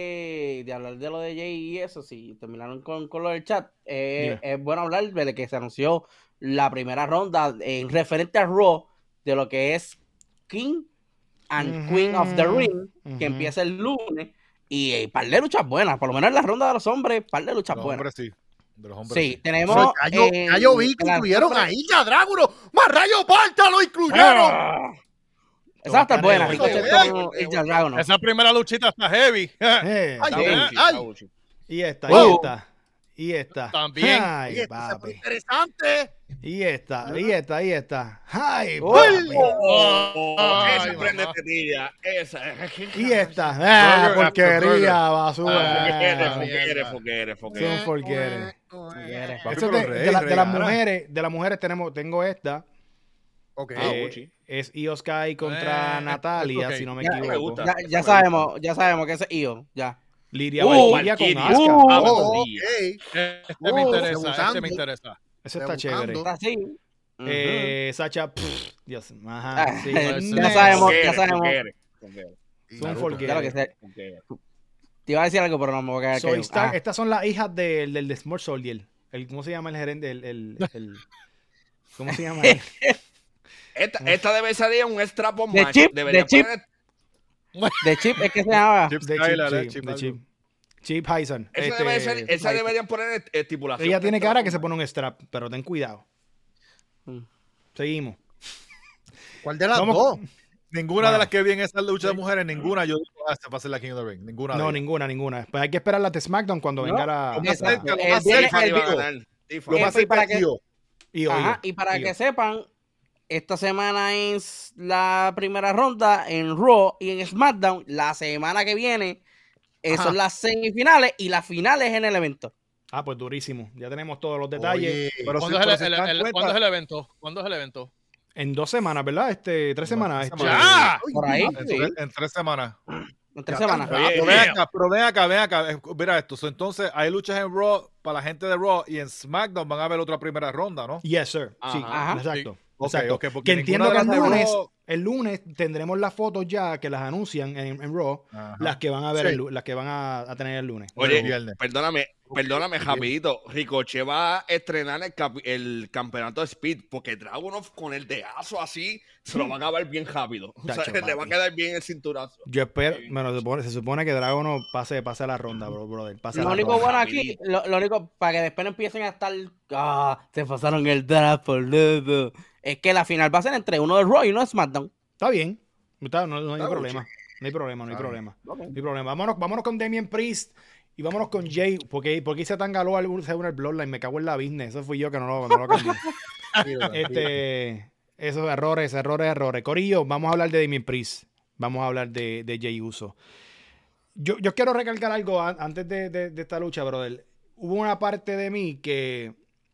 de, de hablar de lo de Jay y eso, si terminaron con, con lo del chat, eh, es bueno hablar de que se anunció la primera ronda en referente a Raw de lo que es King and Ujú, Queen of the Ring, ujú. que empieza el lunes, y eh, par de luchas buenas, por lo menos en la ronda de los hombres, par de luchas Los buenas. hombres sí. De los hombres Sí, sí. tenemos... Eso, ya, yo, eh, ya yo vi que en la- incluyeron a Ilya Dragunov. ¡Más rayo parta lo incluyeron! ¡Ah! Esa va a estar buena, Eso, Ricochet eh, con Ilya Dragunov. Esa primera luchita está heavy. Eh, Ay, Sí. ay, ay. y esta, Wow. y esta, y esta. También. Ay, Oye, esto se pone papi. interesante. Y esta, y esta, y esta. Ay, Oh. papi. Oh, Ay, esa prende mamá. tetilla. Esa. Y esta. Ah, Burger after porquería, burger. basura. Foguere, Ah, foguere, foguere, Son foguere. forqueres. Foguere. Papi, Eso pero de, rey, de la- de las regala. mujeres, de las mujeres tenemos, tengo esta. Ok. Ah, eh, Gucci. es Io Sky contra Eh, Natalia, ok. si no me Ya, me equivoco. gusta. Ya, ya sabemos, ya sabemos que ese es Io, ya. Lidia Uh, Valkyria con Valkyria. Asuka. Uh, Ah, Oh, sí. ok. Este Oh, me interesa, debutando. este me interesa. Eso está Debutando. chévere. Está así. Eh, Sacha, pff, Dios, ajá, Ah, sí. ya Next. sabemos, Foguere, ya sabemos. foguere, foguere, Son Naruto. forqueres. Ya lo que sé. foguere. Te iba a decir algo, pero no me voy a quedar Soy callado. Stark. Ah, Estas son las hijas del, del de Small Soldier. El, ¿Cómo se llama el gerente? El, el, el- ¿Cómo se llama? él? Esta, esta debe ser un strap-on De match. chip, Debería de chip. poner- de Chip es que se llama. Chip De Skylar, eh, Chip, Chip de algo. Chip. Chip Hyson. Esa, Este, debe ser, esa Hyson. deberían poner estipulación. Ella tiene cara que se Strap-on pone un strap, pero ten cuidado. Mm. Seguimos. ¿Cuál de las Vamos- dos? Ninguna Bueno. de las que vi en esa lucha de mujeres, ninguna yo digo, ah, se va a hacer la King of the Ring. Ninguna. de No, ellas. ninguna, ninguna. Pues hay que esperar la de SmackDown cuando No, venga la. lo más la- cerca, lo él más viene- cerca, Tiffany va a digo, ganar. Tiffany. lo Eh, más y para cerca que- es Io. y oye, Ajá, y para y que yo. sepan, esta semana es la primera ronda en Raw y en SmackDown. La semana que viene eh, Ajá. son las semifinales y las finales en el evento. Ah, pues durísimo. Ya tenemos todos los detalles. Oye, Pero ¿Cuándo, si- es el, pero si el- te das el- cuenta- ¿cuándo es el evento? ¿Cuándo es el evento? En dos semanas, ¿verdad? Este, tres semanas. tres este- semanas. ¡Ya! Por ahí, En, sí, tres, en tres semanas. en tres Ya, semanas. Oye, Pero ven acá, pero ven acá, ven acá. eh, Mira esto. So, entonces, hay luchas en Raw para la gente de Raw y en SmackDown van a haber otra primera ronda, ¿no? Yes, sir. Sí, Ajá. exacto. Ok, exacto. ok, porque que entiendo que ninguna el de las de lunes, Raw- el lunes tendremos las fotos ya que las anuncian en, en Raw, Ajá. las que van a ver, Sí. el lu- las que van a, a tener el lunes. Oye, el viernes. perdóname, perdóname, rapidito. Ricochet va a estrenar el, capi- el campeonato de Speed porque Dragunov con el dedazo así se lo van a ver bien rápido. O sea, Tacho, le va a papi. quedar bien el cinturazo. Yo espero, bueno, se supone, se supone que Dragon no pase, pase la ronda, bro, brother. Pase Lo la único ronda. bueno aquí, lo, lo único, para que después no empiecen a estar, ah, se pasaron el draft por loco", es que la final va a ser entre uno de Raw y uno de SmackDown. Está bien. Está- no, no hay Está problema. No hay problema, no hay Ah, problema. ok. No hay problema. Vámonos, vámonos con Damien Priest y vámonos con Jay. Porque, porque hice tan galó al según el Bloodline. Me cago en la business. Eso fui yo que no lo, no lo cambié. este, esos errores, errores, errores. Corillo, vamos a hablar de Damien Priest. Vamos a hablar de, de Jay Uso. Yo, yo quiero recalcar algo an- antes de, de, de esta lucha, brother. Hubo una parte de mí que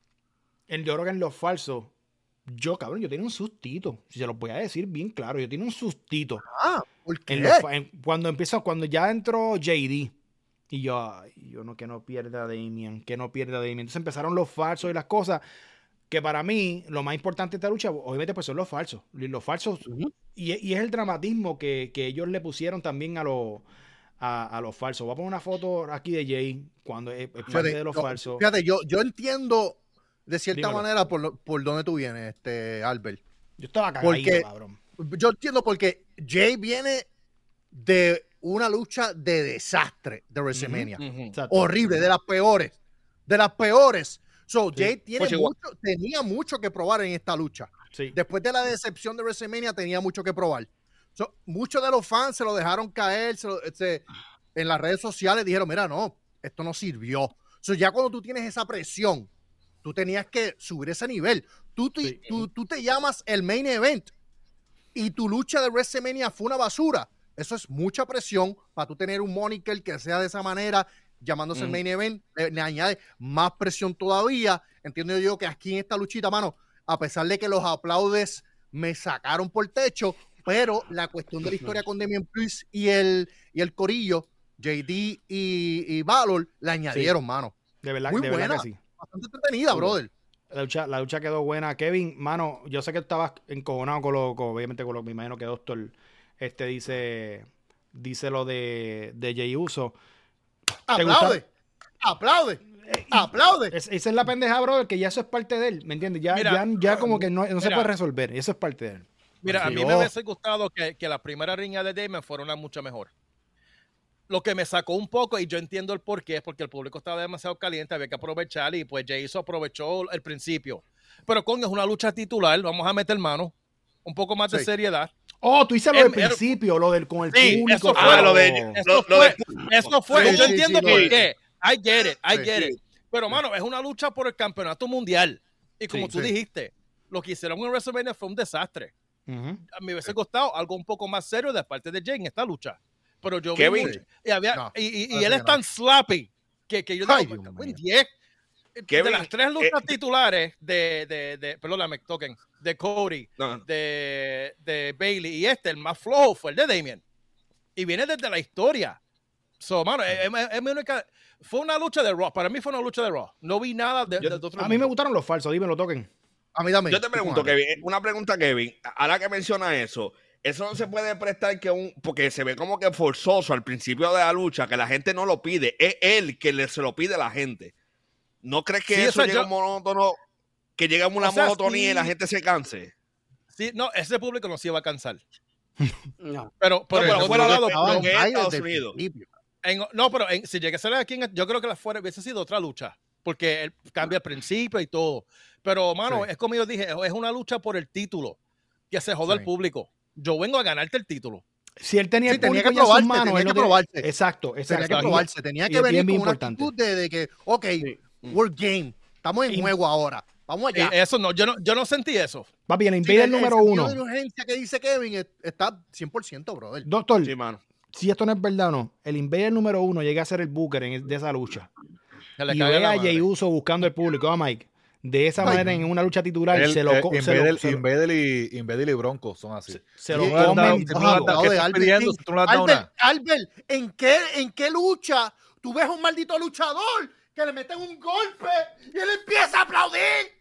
el yo creo que en los falsos, yo, cabrón, yo tenía un sustito. Si se los voy a decir bien claro, yo tenía un sustito. Ah, ¿por qué? En los fa- en- cuando empezó, cuando ya entró J D. Y yo, ay, yo no, que no pierda a Damien, que no pierda a Damien. Entonces empezaron los falsos y las cosas. Que para mí, lo más importante de esta lucha, obviamente, pues son los falsos. Los falsos. y, y es el dramatismo que, que ellos le pusieron también a los a, a los falsos. Voy a poner una foto aquí de Jay cuando es, es parte Fíjate, de los yo- falsos. Fíjate, yo, yo entiendo de cierta Dímelo. manera por, lo- por dónde tú vienes, este, Albert. Yo estaba cagadito, Porque cabrón. yo entiendo porque Jay viene de una lucha de desastre de WrestleMania. Ujú. Exacto. Horrible, de las peores. De las peores. So, Jay tiene Pues igual. mucho, tenía mucho que probar en esta lucha. Sí. Después de la decepción de WrestleMania, tenía mucho que probar. So, muchos de los fans se lo dejaron caer se lo- se- en las redes sociales. Dijeron, mira, no, esto no sirvió. So, ya cuando tú tienes esa presión, tú tenías que subir ese nivel. Tú, te- Sí. tú, tú te llamas el main event y tu lucha de WrestleMania fue una basura. Eso es mucha presión para tú tener un moniker que sea de esa manera, llamándose el Mm. main event, le, le añade más presión todavía. Entiendo yo que aquí en esta luchita, mano, a pesar de que los aplaudes me sacaron por techo, pero la cuestión de la historia con Damien Priest y el, y el corillo, J D y, y Valor, le añadieron, mano. De verdad, Muy de verdad buena. que sí. Bastante entretenida, Muy brother. La lucha, la lucha quedó buena. Kevin, mano, yo sé que estabas encojonado con lo, con- obviamente con lo, me imagino que Doctor este dice, dice lo de, de Jey Uso. ¿Te Aplaude, aplaude, aplaude. Es- esa es la pendeja, brother, que ya eso es parte de él, ¿me entiendes? Ya, Mira, ya, ya como que no, no se mira. puede resolver, eso es parte de él. Mira, a Sí, mí yo- me hubiese gustado que, que la primera riña de Damon fuera una mucho mejor. Lo que me sacó un poco, y yo entiendo el por qué, es porque el público estaba demasiado caliente, había que aprovechar, y pues Jey aprovechó el principio. Pero coño, es una lucha titular, vamos a meter mano, un poco más de Sí. seriedad. Oh, tú dices lo Em- del era- principio, lo del con el Sí, público. eso fue. Ah, lo de- Oh. Eso Lo- lo fue, de- eso fue, Sí, yo sí, entiendo sí, por sí. qué. I get it, I Sí. get it. Pero, mano, es una lucha por el campeonato mundial. Y como Sí, tú sí. dijiste, lo que hicieron en WrestleMania fue un desastre. Ujú. A mí me hubiese gustado algo un poco más serio de parte de Jay en esta lucha. Pero yo vi Kevin. mucho- y, había- No, y, y- y no, él sí, es no. tan slappy que, que yo Ay, digo, Dios "Cago en mío. diez". De Kevin, las tres luchas eh, titulares de, de, de perdón, me toquen, de Cody, No, no. de, de Bailey y este, el más flojo fue el de Damien. Y viene desde la historia. So, mano, es, es- es mi única- fue una lucha de Raw. Para mí fue una lucha de Raw. No vi nada de, Yo- de otro A mí me mundo. gustaron los falsos, dímelo, toquen. A mí también. Yo te pregunto, Kevin, una pregunta, Kevin. Ahora que menciona eso, eso no se puede prestar que un. Porque se ve como que forzoso al principio de la lucha, que la gente no lo pide. Es él que le, se lo pide a la gente. ¿No crees que Sí, eso o sea, llega yo- un monótono, que llega una O sea, monotonía y sí. la gente se canse? Sí, no, ese público no se iba a cansar. No. Pero, pero, pero por otro fuera de- lado, Estaban lo que es high Estados desde el Unidos. principio. en- no, pero en- si llegase a ser aquí, en- yo creo que la fuera hubiese sido otra lucha. Porque él cambia el principio y todo. Pero, mano, Sí. es como yo dije, es una lucha por el título. Que se joda Sí. el público. Yo vengo a ganarte el título. Si él tenía Sí, el tenía público que ya en sus probarse, manos, tenía él que no tenía- probarse. Exacto, Tenía exacto. que probarse, tenía y que es venir bien, bien con una importante. actitud de, de que, ok, we're game, estamos en Y- juego ahora, vamos allá. Y eso no, yo no, yo no sentí eso. Papi, el Sí, Invader el- número el sentido uno. de urgencia que dice Kevin es- está cien por ciento, brother. Doctor, Sí, mano. si esto no es verdad o no, el Invader número uno llega a ser el Booker en, de esa lucha. Que le Y cague ve la a madre. Jey Uso buscando el público. Ah, Mike. De esa Ay, manera, en una lucha titular, El- se lo, eh, co- se Invader, lo, se lo- Invader y, Invader y Bronco son así. se lo Sí, Tú no le has dado- comen tú no le has vivo. dado- ¿Qué de estás Albert pidiendo King. si tú no le has dado Albert, nada? Albert, ¿en qué, ¿en qué lucha tú ves a un maldito luchador que le meten un golpe y él empieza a aplaudir?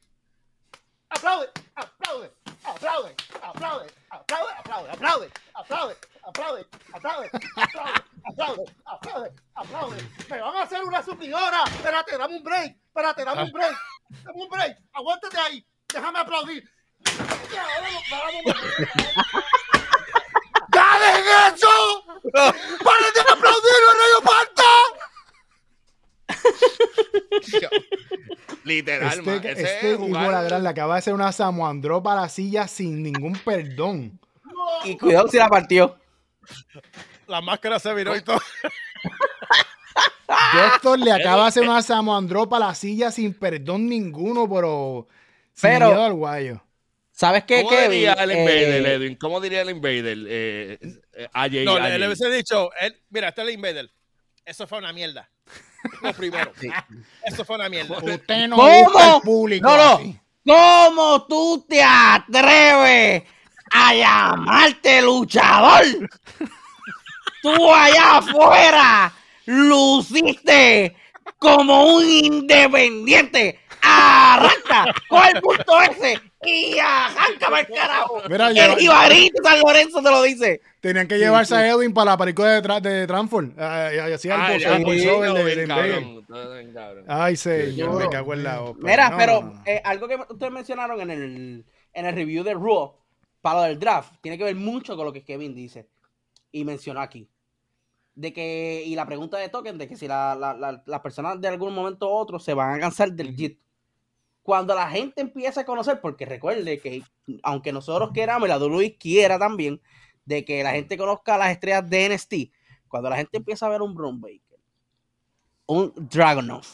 Aplaude, aplaude, aplaude, aplaude, aplaude, aplaude, aplaude, aplaude, aplaude, aplaude, aplaude, aplaude, aplaude, aplaude. Me van a hacer una suplidora. Espérate, dame un break. Espérate, dame un break. Dame un break. Aguántate ahí. Déjame aplaudir. Ya, vamos, vamos. ¡Ya dejen eso! ¡Paren de aplaudir, Radio Panta! Literal, man. Este, Ese este es hijo jugar- de la gran le acaba de hacer una Samoan Drop a la silla sin ningún perdón. Y cuidado si la partió. la máscara se viró y todo. Doctor le acaba de hacer una Samoan Drop a la silla sin perdón ninguno, pero sin Pero- miedo al guayo. ¿Sabes qué, ¿Cómo Kevin? diría el Invader, Eh, Edwin? ¿Cómo diría el Invader? Eh, eh, a Jay, No, a le, le Jay. hubiese dicho, él, mira, este es el Invader. Eso fue una mierda. Lo primero. Eso fue una mierda. Usted no ¿Cómo? gusta al público No, no. así. ¿Cómo tú te atreves a llamarte luchador? Tú allá afuera luciste como un independiente. Arranca con el punto ese y arranca para el carajo. Mira, El lleva- Jibarito San Lorenzo te lo dice. Tenían que llevarse a Edwin para la película de, tra de Transform. Ay, ay, hacía el Ay, voice- el sí, voiceover todo de- bien de cabrón, Invader. todo bien cabrón. Ay, señor, Yo- me cago en la ópera. Mira, No, pero no, no. eh, algo que ustedes mencionaron en el, en el review de Raw para lo del draft tiene que ver mucho con lo que Kevin dice y mencionó aquí. De que, y la pregunta de Token, de que si la- la- la- las personas de algún momento u otro se van a cansar del J I T. Cuando la gente empieza a conocer, porque recuerde que aunque nosotros queramos y la W W E quiera también, de que la gente conozca a las estrellas de N X T, cuando la gente empieza a ver un Braun Baker, un Dragunov,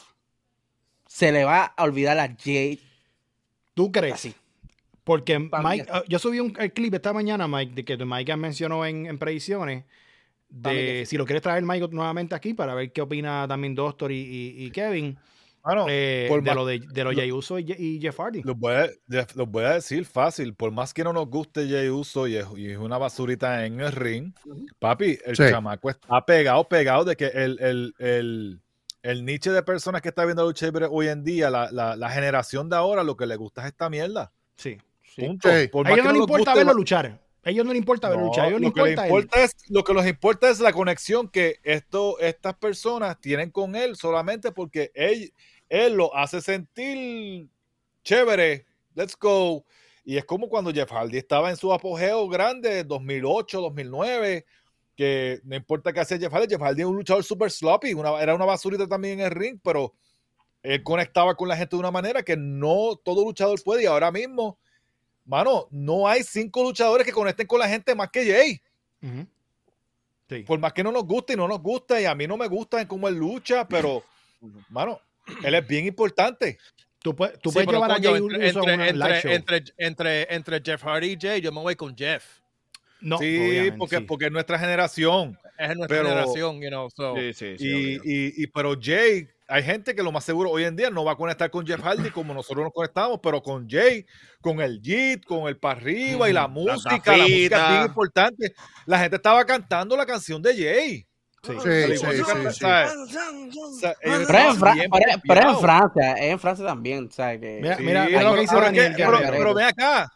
se le va a olvidar a Jade. ¿Tú crees? Así. Porque Pa' mí Mike, así. ah, yo subí un el clip esta mañana, Mike, de que Mike mencionó en, en predicciones. Pa' mí De que sí. si lo quieres traer Mike nuevamente aquí para ver qué opina también Doctor y, y- y Kevin Mano, eh, por de, más- lo de, de los lo- Jey Uso y, Je- y Jeff Hardy. Los voy, a, Jeff, los voy a decir fácil, por más que no nos guste Jey Uso y es, y es una basurita en el ring, papi, el Sí. chamaco está pegado, pegado de que el, el, el, el niche de personas que está viendo lucha libre hoy en día, la, la, la generación de ahora, lo que le gusta es esta mierda. Sí. Punto. Sí. Por A más ellos que no les nos importa guste, verlo va- luchar. A ellos no les importa verlo No, luchar. A ellos les lo, que le importa él. importa es, lo que les importa es la conexión que esto, estas personas tienen con él solamente porque él, él lo hace sentir chévere. Let's go. Y es como cuando Jeff Hardy estaba en su apogeo grande, dos mil ocho, dos mil nueve, que no importa qué hacía Jeff Hardy, Jeff Hardy es un luchador super sloppy, una, era una basurita también en el ring, pero él conectaba con la gente de una manera que no todo luchador puede. Y ahora mismo, mano, no hay cinco luchadores que conecten con la gente más que Jay. Ujú. Sí. Por más que no nos guste y no nos gusta, y a mí no me gusta en cómo él lucha, pero, mano, él es bien importante. Tú puedes, tú Sí, puedes pero, llevar a coño, Jey entre, Uso a entre, un live show. entre, entre, entre, entre Jeff Hardy y Jay, yo me voy con Jeff. No, sí, obviamente, porque, sí. porque es nuestra generación. Es nuestra Pero- generación, you know. So. Sí, sí, sí, Y, obvio. y, y- pero Jay, hay gente que lo más seguro hoy en día no va a conectar con Jeff Hardy como nosotros nos conectamos, pero con Jay, con el Jeet, con el para arriba y la música, la música tafita. es bien importante. La gente estaba cantando la canción de Jay. Sí. Sí, Al sí, igual que sí, canta- sí. ¿sabes? O sea, ellos Pero, en estaban Fra- bien pero- pero en pompeados. Francia, es en Francia también, ¿sabes? Que, Mira, Sí, mira, mira pero, lo que dice pero Daniel es que- pero- Guerrero. pero ven acá.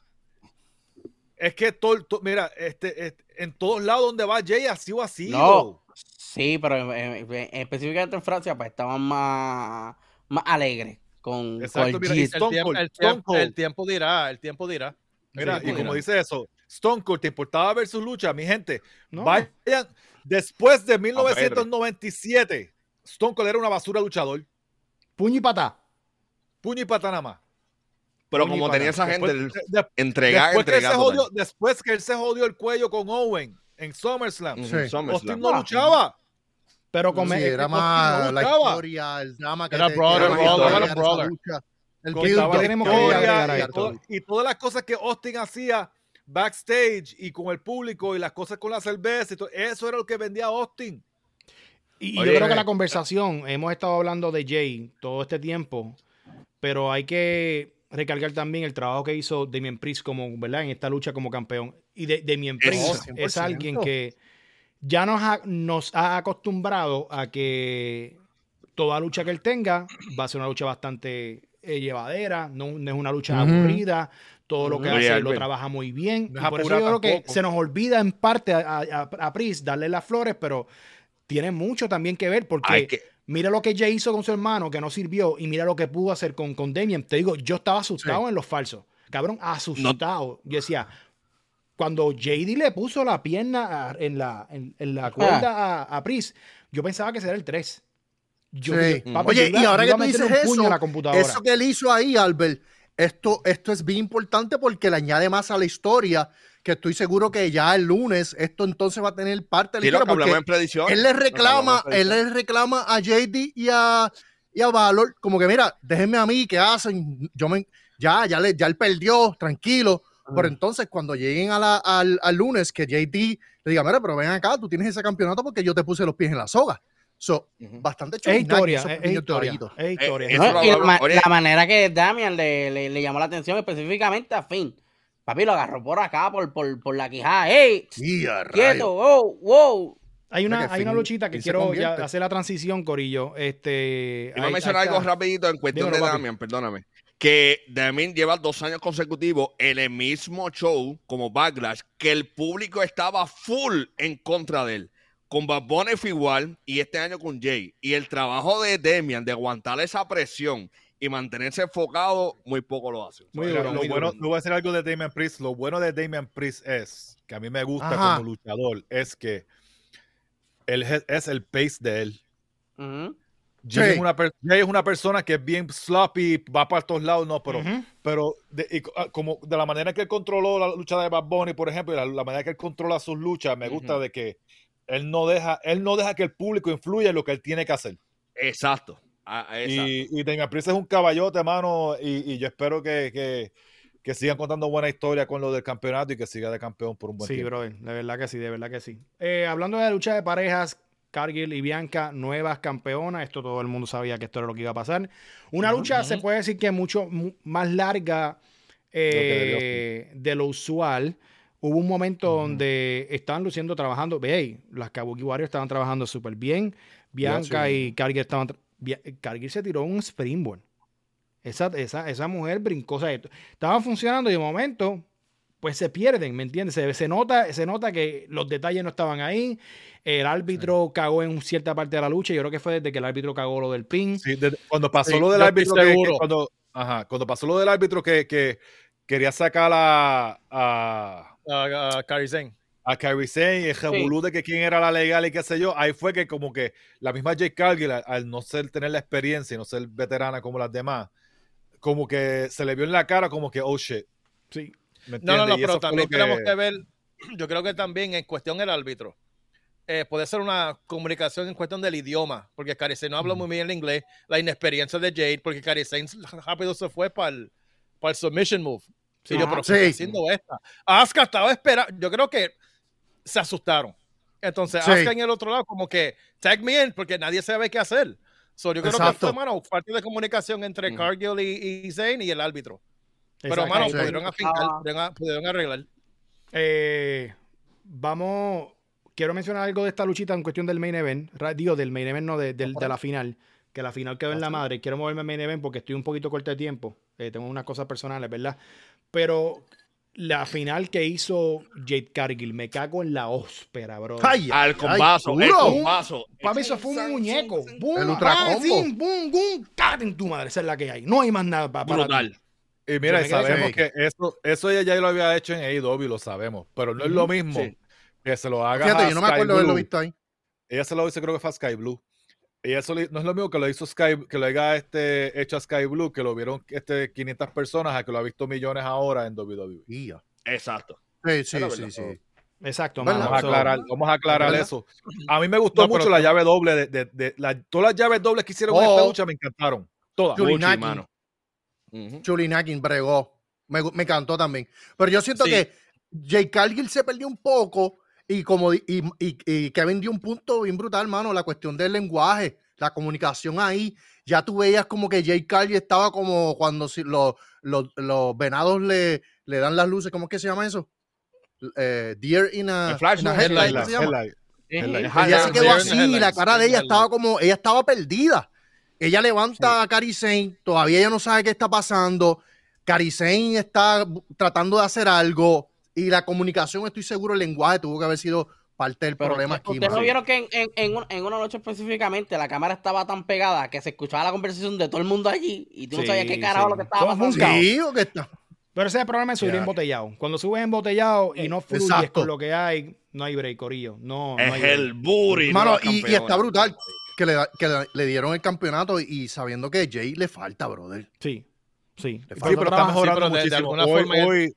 Es que todo, todo- mira, este, este, en todos lados donde va Jay ha sido así. No, sí, pero en- en- específicamente en Francia, pues estaban más, más alegres con, Exacto, con el mira, y Jeet. El Stone tiempo, Cold, el, Stone tiempo, Cold. el tiempo dirá, el tiempo dirá. Mira, Sí, y mira. como dice eso, Stone Cold, ¿te importaba ver su lucha? Mi gente, No. vayan, después de mil novecientos noventa y siete, Stone Cold era una basura luchador, Puño y patá. puño y pata nada más. Pero Puño y como pata. tenía esa gente, Después, el- de- entregar, después que él se entregar. jodió, después que él se jodió el cuello con Owen en SummerSlam, Ujú, Sí. SummerSlam. Austin no luchaba. Pero con Sí, me- era Austin más no la luchaba. historia, el drama que Era te- brother, que brother, desarrollar era esa brother. lucha, el Contaba build la up, tenemos que historia agregar a y, esto. todo- y todas las cosas que Austin hacía backstage y con el público y las cosas con la cerveza y todo, eso era lo que vendía Austin. Y, y Oye, yo creo que eh, la conversación, hemos estado hablando de Jay todo este tiempo, pero hay que recargar también el trabajo que hizo Damien Priest como, ¿verdad? En esta lucha como campeón. Y de, Damien Eso, Priest cien por es ciento. alguien que ya nos ha, nos ha acostumbrado a que toda lucha que él tenga va a ser una lucha bastante eh, llevadera, no, no es una lucha Ujú. aburrida, todo lo que Ujú. hace Real, lo bien. trabaja muy bien. No Y es por eso apurado yo creo que tampoco. se nos olvida en parte a, a, a Priest darle las flores, pero tiene mucho también que ver porque Hay que- mira lo que Jay hizo con su hermano que no sirvió y mira lo que pudo hacer con, con Damien. Te digo, yo estaba asustado en los falsos. Cabrón, asustado. Yo decía, cuando J D le puso la pierna a- en la, en, en la cuerda a, a Priest, yo pensaba que sería el tres. Yo, Sí. yo- papi, Oye, yo iba- y ahora yo que iba a tú meterle dices un puño eso, a la computadora. eso que él hizo ahí, Albert, esto, esto es bien importante porque le añade más a la historia que estoy seguro que ya el lunes esto entonces va a tener parte de la Sí, lo historia, que hablamos porque en predicción. él le Lo que reclama, hablamos en él predicción. le reclama a J D y a, y a Valor, como que mira, déjenme a mí, ¿qué hacen? Yo me, ya, ya, le, ya él perdió, tranquilo. Pero entonces cuando lleguen a la, al, al lunes, que J D le diga, mira, pero ven acá, tú tienes ese campeonato porque yo te puse los pies en la soga. So, Ujú. bastante Es chorinaje, historia, esos es, es pequeños historia. detallitos. Es historia. Eh, No, Eso lo y la, hablamos- ma- oye. la manera que Damian le, le, le llamó la atención específicamente a Finn. Papi, lo agarró por acá, por, por, por la quijada. ¡Ey! Y a ¡Quieto! rayos. ¡Wow! ¡Wow! Hay una, Mira que hay una Finn- luchita que Finn se quiero ya convierte. hacer la transición, Corillo. Este, Iba a ahí- mencionar ahí algo está. rapidito en cuestión Dímelo, de papi. Damian, perdóname. Que Damian lleva dos años consecutivos en el mismo show como Backlash, que el público estaba full en contra de él. Con Bad Bunny fue igual y este año con Jay. Y el trabajo de Damian de aguantar esa presión y mantenerse enfocado, muy poco lo hace. Muy Mira, duro, lo muy bueno, duro. te voy a decir algo de Damian Priest. Lo bueno de Damian Priest es, que a mí me gusta Ajá. como luchador, es que él es, es el pace de él. Ujú. Jay, Sí. es una per- Jay es una persona que es bien sloppy, va para todos lados, no, pero, Ujú. pero de, y, ah, como de la manera que él controló la lucha de Bad Bunny, por ejemplo, y la, la manera que él controla sus luchas, me gusta Ujú. de que él no deja, él no deja que el público influya en lo que él tiene que hacer. Exacto. Ah, exacto. Y, y Damian Priest es un caballote, hermano, y, y yo espero que, que, que sigan contando buena historia con lo del campeonato y que siga de campeón por un buen Sí, tiempo. brother, de verdad que sí, de verdad que sí. Eh, hablando de la lucha de parejas, Cargill y Bianca, nuevas campeonas. Esto todo el mundo sabía que esto era lo que iba a pasar. Una lucha, se puede decir que mucho mu- más larga eh, de lo usual. Hubo un momento donde estaban luciendo, trabajando. Ve, las Kabuki Warriors estaban trabajando súper bien. Bianca sí. y Cargill estaban. tra- Bia- Cargill se tiró un springboard. Esa, esa, esa mujer brincó. O sea, esto- estaban funcionando y de momento, pues se pierden, ¿me entiendes? Se, se nota, se nota que los detalles no estaban ahí. El árbitro cagó en cierta parte de la lucha. Yo creo que fue desde que el árbitro cagó lo del pin. Sí, de- cuando pasó Sí, lo del yo estoy árbitro, que, que seguro. cuando, ajá, cuando pasó lo del árbitro que, que quería sacar a, a, a, a Kairi Sane. a Kairi Sane y el revolú de que quién era la legal y qué sé yo, ahí fue que como que la misma Jade Cargill, al, al no ser, tener la experiencia y no ser veterana como las demás, como que se le vio en la cara como que, oh shit. Sí. ¿me No, no, entiendes? no, Y pero eso fue también lo que- tenemos que ver, yo creo que también en cuestión del árbitro, eh, puede ser una comunicación en cuestión del idioma, porque Kairi Sane no habla muy bien el inglés, la inexperiencia de Jade, porque Kairi Sane rápido se fue para el, para el submission move. Sí, yo, Ajá. pero ¿qué Sí. está haciendo esta? Asuka estaba esperando, yo creo que se asustaron. Entonces, Sí. Asuka en el otro lado, como que tag me in, porque nadie sabe qué hacer. So, yo creo Exacto. que fue, mano, parte de comunicación entre Ujú. Cargill y, y Zane y el árbitro. Pero, Exacto. mano, Sí. pudieron afincar, Ah. pudieron, pudieron arreglar. Eh, vamos. Quiero mencionar algo de esta luchita en cuestión del main event. Ra- Digo, del main event, no, de, del- de la final. Que la final quedó en la madre. Quiero moverme al main event porque estoy un poquito corto de tiempo. Eh, tengo unas cosas personales, ¿verdad? Pero la final que hizo Jade Cargill, me cago en la óspera, bro. Ay, Al ay, combazo, el duro. combazo. Papi, eso fue un muñeco. Boom, El ultra ah, combo. sí, boom, boom, cágate en tu madre. Esa es la que hay. No hay más nada pa- para Brutal. ti. Y mira, Yo me quedé sabemos con- que eso, eso ella ya lo había hecho en A E W, lo sabemos, pero no es lo mismo Sí. que se lo haga Fíjate, a yo no me Sky acuerdo de haberlo Blue. visto ahí. Ella se lo hizo, creo que fue a Sky Blue. Y eso le- no es lo mismo que lo hizo Sky, que lo haya este, hecho a Sky Blue, que lo vieron este, quinientas personas, a que lo ha visto millones ahora en W W E. Ya. Exacto. Sí, sí, Era sí, verdad. sí. Exacto, Bueno, mano. Vamos a So, aclarar, vamos a aclarar ¿verdad? eso. A mí me gustó No, pero- mucho la llave doble. De, de, de- la- todas las llaves dobles que hicieron en Oh. esta lucha me encantaron. Todas. Julie Mucho, Naki. mano. Ujú. Chulinakin bregó. Me, gu- me encantó también. Pero yo siento Sí. que Jay Cargill se perdió un poco y como di- y, y- y Kevin dio un punto bien brutal, mano, la cuestión del lenguaje, la comunicación ahí. Ya tú veías como que Jay Cargill estaba como cuando si- los, los, los venados le, le dan las luces, ¿cómo es que se llama eso? Eh, deer in a, El flash, in a ¿no? headlight, Headlight, ¿qué se llama? Headlight. Headlight. Ajá, Ella ya, se quedó Deer in así the y la headlights, cara de ella headlights. estaba como, ella estaba perdida. Ella levanta a Kairi Sane, todavía ella no sabe qué está pasando. Kairi Sane está bu- tratando de hacer algo y la comunicación, estoy seguro, el lenguaje tuvo que haber sido parte del Pero problema usted- aquí. ustedes no mano. vieron que en, en, en, un- en una noche específicamente la cámara estaba tan pegada que se escuchaba la conversación de todo el mundo allí y tú no Sí, sabías qué carajo sí. lo que estaba Fue un pasando. Sí, ¿o qué está? Pero ese es el problema de subir Ya. embotellado. Cuando subes embotellado y no fluyes Exacto. con lo que hay, no hay break, corillo. No, no Es hay break. el booty. Mano, de los y, y está campeones. brutal que, le, da- que le, le dieron el campeonato y, y sabiendo que Jay le falta, brother. Sí, sí. Le Y falta por Sí, eso pero está trabaja- mejorando pero de- de muchísimo. alguna hoy, forma ella- hoy,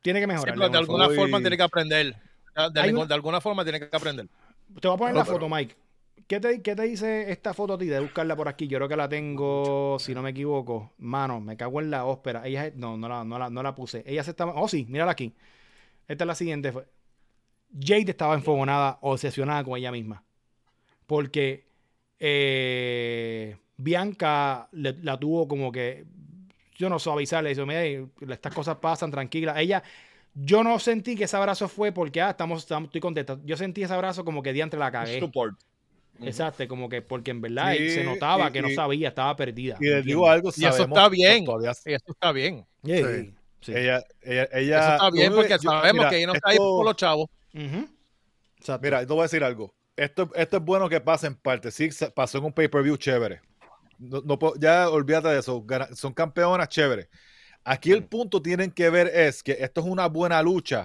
Tiene que mejorar. Sí, pero de alguna Uy. forma tiene que aprender. De, Hay de una- alguna forma tiene que aprender. Te voy a poner No, la pero- foto, Mike. ¿Qué te, ¿Qué te dice esta foto a ti de buscarla por aquí? Yo creo que la tengo, si no me equivoco. Mano, me cago en la óspera. Ella, es- no, no la, no, la, no la puse. Ella se estaba... Oh, sí, mírala aquí. Esta es la siguiente. Fue- Jade estaba enfogonada, obsesionada con ella misma. Porque eh, Bianca le- la tuvo como que... Yo no suavizarle. Le dice, mira, estas cosas pasan, tranquila. Ella... Yo no sentí que ese abrazo fue porque, ah, estamos, estamos estoy contenta. Yo sentí ese abrazo como que diantre la cagué. Support. Exacto, como que porque en verdad Sí, se notaba y- que no y- sabía, estaba perdida. Y les ¿entiendes? digo algo, Y eso sabemos está que bien. todavía- Y eso está bien. Sí, Sí. sí. Ella, ella, ella, Eso está bien lo único porque que- yo- sabemos mira, que ella no está ahí esto- por los chavos. Ujú. Exacto. Mira, te voy a decir algo. Esto, esto es bueno que pase en parte. Sí, se- pasó en un pay-per-view chévere. No, no puedo- ya olvídate de eso. Gana- son campeonas chévere. Aquí el punto tienen que ver es que esto es una buena lucha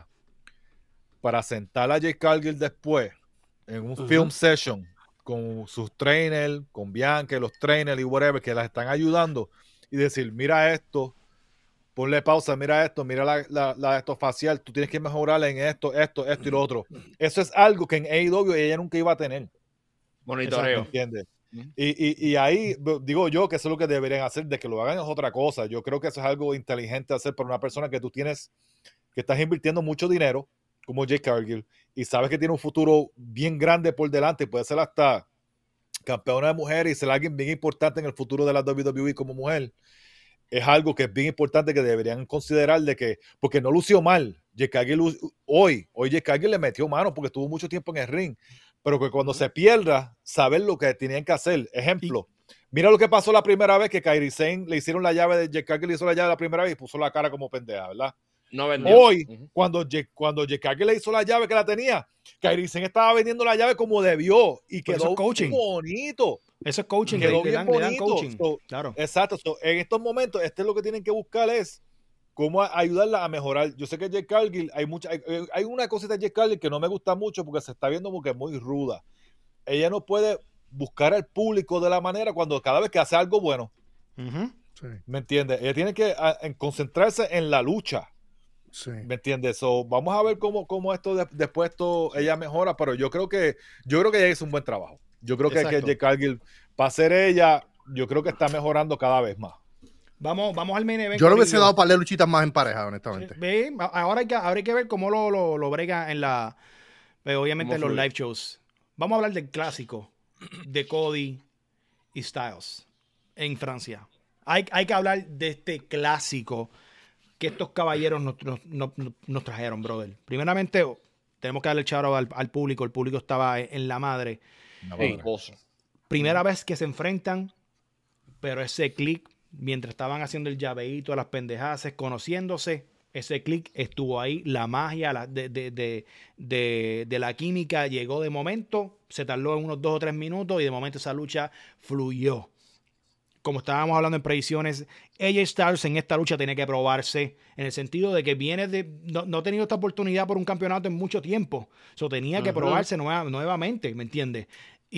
para sentar a Jade Cargill después en un Ujú. film session con sus trainers, con Bianca, los trainers y whatever que las están ayudando y decir, mira esto, ponle pausa, mira esto, mira la, la, la esto facial, tú tienes que mejorar en esto, esto, esto y lo otro. Eso es algo que en A E W ella nunca iba a tener. Monitoreo. ¿Entiendes? Y, y, y ahí b- digo yo que eso es lo que deberían hacer, de que lo hagan es otra cosa. Yo creo que eso es algo inteligente hacer para una persona que tú tienes, que estás invirtiendo mucho dinero, como Jade Cargill, y sabes que tiene un futuro bien grande por delante, y puede ser hasta campeona de mujeres y ser alguien bien importante en el futuro de la W W E como mujer. Es algo que es bien importante que deberían considerar de que, porque no lució mal. Jade Cargill lu- hoy, hoy Jade Cargill le metió mano porque estuvo mucho tiempo en el ring, pero que cuando se pierda, saber lo que tenían que hacer. Ejemplo, mira lo que pasó la primera vez que Kairi Sane le hicieron la llave de Jade Cargill, le hizo la llave la primera vez y puso la cara como pendeja, ¿verdad? No vendió. Hoy, Ujú. cuando Jade, cuando Jade Cargill le hizo la llave que la tenía, Kairi Sane estaba vendiendo la llave como debió y Pero eso quedó es coaching. bonito. Eso es coaching, Quedó le, le bien dan, le dan bonito. coaching. So, Claro. Exacto. So, en estos momentos, este es lo que tienen que buscar es cómo a- ayudarla a mejorar. Yo sé que Jade Cargill, hay mucha, hay, hay una cosita de Jade Cargill que no me gusta mucho porque se está viendo como que muy ruda. Ella no puede buscar al público de la manera cuando cada vez que hace algo bueno, Ujú. Sí, ¿me entiendes? Ella tiene que a- en concentrarse en la lucha, sí. ¿me entiendes? So, vamos a ver cómo, cómo esto de- después esto ella mejora, pero yo creo que yo creo que ella hizo un buen trabajo. Yo creo que, que Exacto. Jade Cargill, para ser ella, yo creo que está mejorando cada vez más. Vamos, vamos al main event. Yo le hubiese corillo. dado para de luchitas más en pareja, honestamente. Ve, a- ahora, hay que, ahora hay que ver cómo lo, lo, lo brega en la. eh, obviamente en Cómo los fluye. live shows. Vamos a hablar del clásico de Cody y Styles en Francia. Hay, hay que hablar de este clásico que estos caballeros nos, nos- nos- nos trajeron, brother. Primeramente, tenemos que darle el charo al, al público. El público estaba en, en la madre. Una Ey, madre. gozo. Primera vez que se enfrentan, pero ese click, mientras estaban haciendo el llaveíto, las pendejadas, conociéndose, ese click estuvo ahí, la magia la- de, de, de, de, de la química llegó de momento, se tardó en unos dos o tres minutos y de momento esa lucha fluyó. Como estábamos hablando en predicciones, A J Styles en esta lucha tiene que probarse en el sentido de que viene de no, no ha tenido esta oportunidad por un campeonato en mucho tiempo. So, tenía que Ujú. probarse nueva- nuevamente, ¿me entiendes?